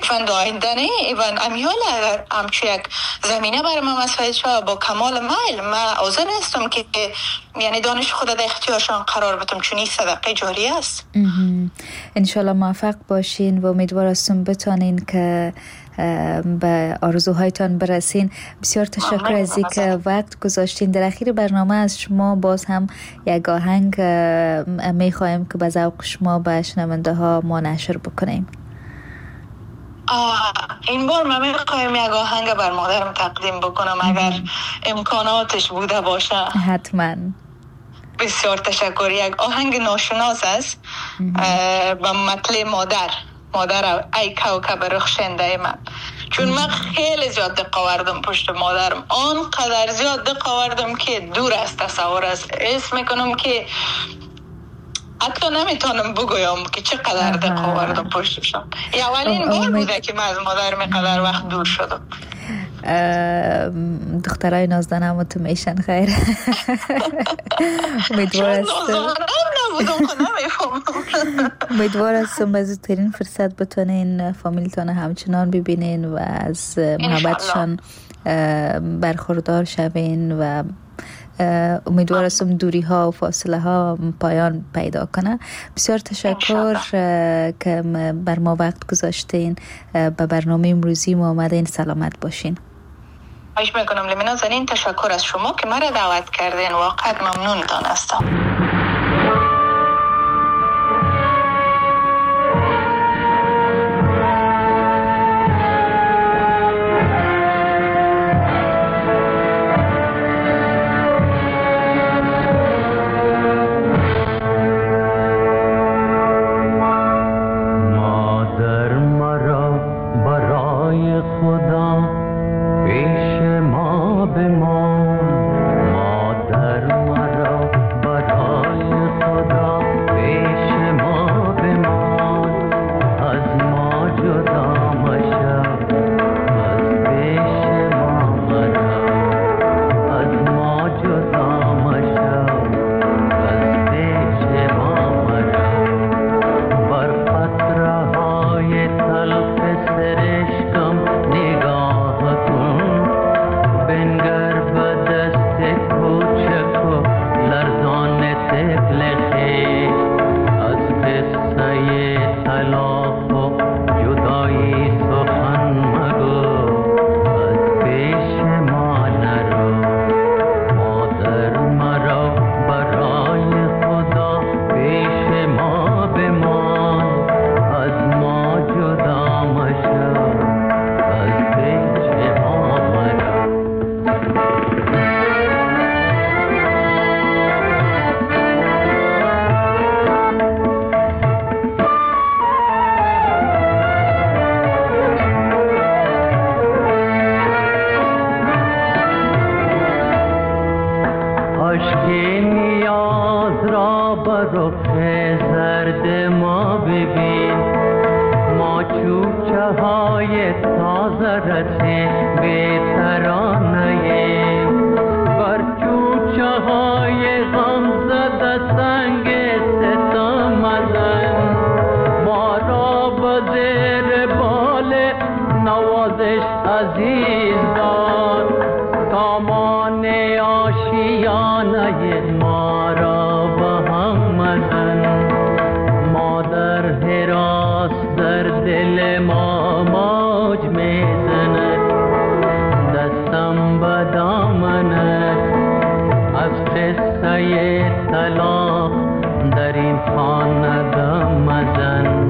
ایوان آینده نه ایوان امیال اگر همچو یک زمینه برای من مساعد شد با کمال میل من حاضر هستم که یعنی دانش خود در اختیارشان قرار بدم، چون این صدقه جاری است. انشالله موفق باشین و امیدوار هستم بتانین که به آرزوهایتان برسین. بسیار تشکر از اینکه وقت گذاشتین. در اخیر برنامه از شما باز هم یک آهنگ میخوایم که به ذوق شما به شنونده ها ما نشر بکنیم. این بار من میخوایم یک آهنگ بر مادرم تقدیم بکنم اگر امکاناتش بوده باشه. حتما. بسیار تشکر. یک آهنگ ناشناس است به مطلع مادر ای کوکب رخشنده من، چون من خیلی زیاد دق آوردم پشت مادرم، آنقدر زیاد دق آوردم که دور از تصور است. حس میکنم که حتی نمیتونم بگویم که چقدر دق آوردم پشتشم. اولین بار بوده که من از مادرم اینقدر وقت دور شدم. دخترای نازدانم تو میشن خیر. امیدوار هستم از زودترین فرصت بتونین فامیلتان همچنان ببینین و از محبتشان برخوردار شوین و امیدوار هستم دوری ها و فاصله ها پایان پیدا کنه. بسیار تشکر که بر ما وقت گذاشتین. به برنامه امروزی ما آمدین. سلامت باشین. خواهش میکنم. لمن زنین تشکر از شما که مرا دعوت کردین. واقعا ممنونتان هستم.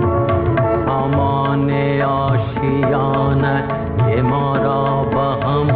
آشیانه ما را به هم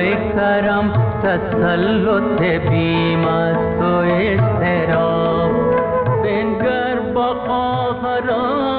ای کرم تسلط بیم است و اضطراب بنگر با خواهران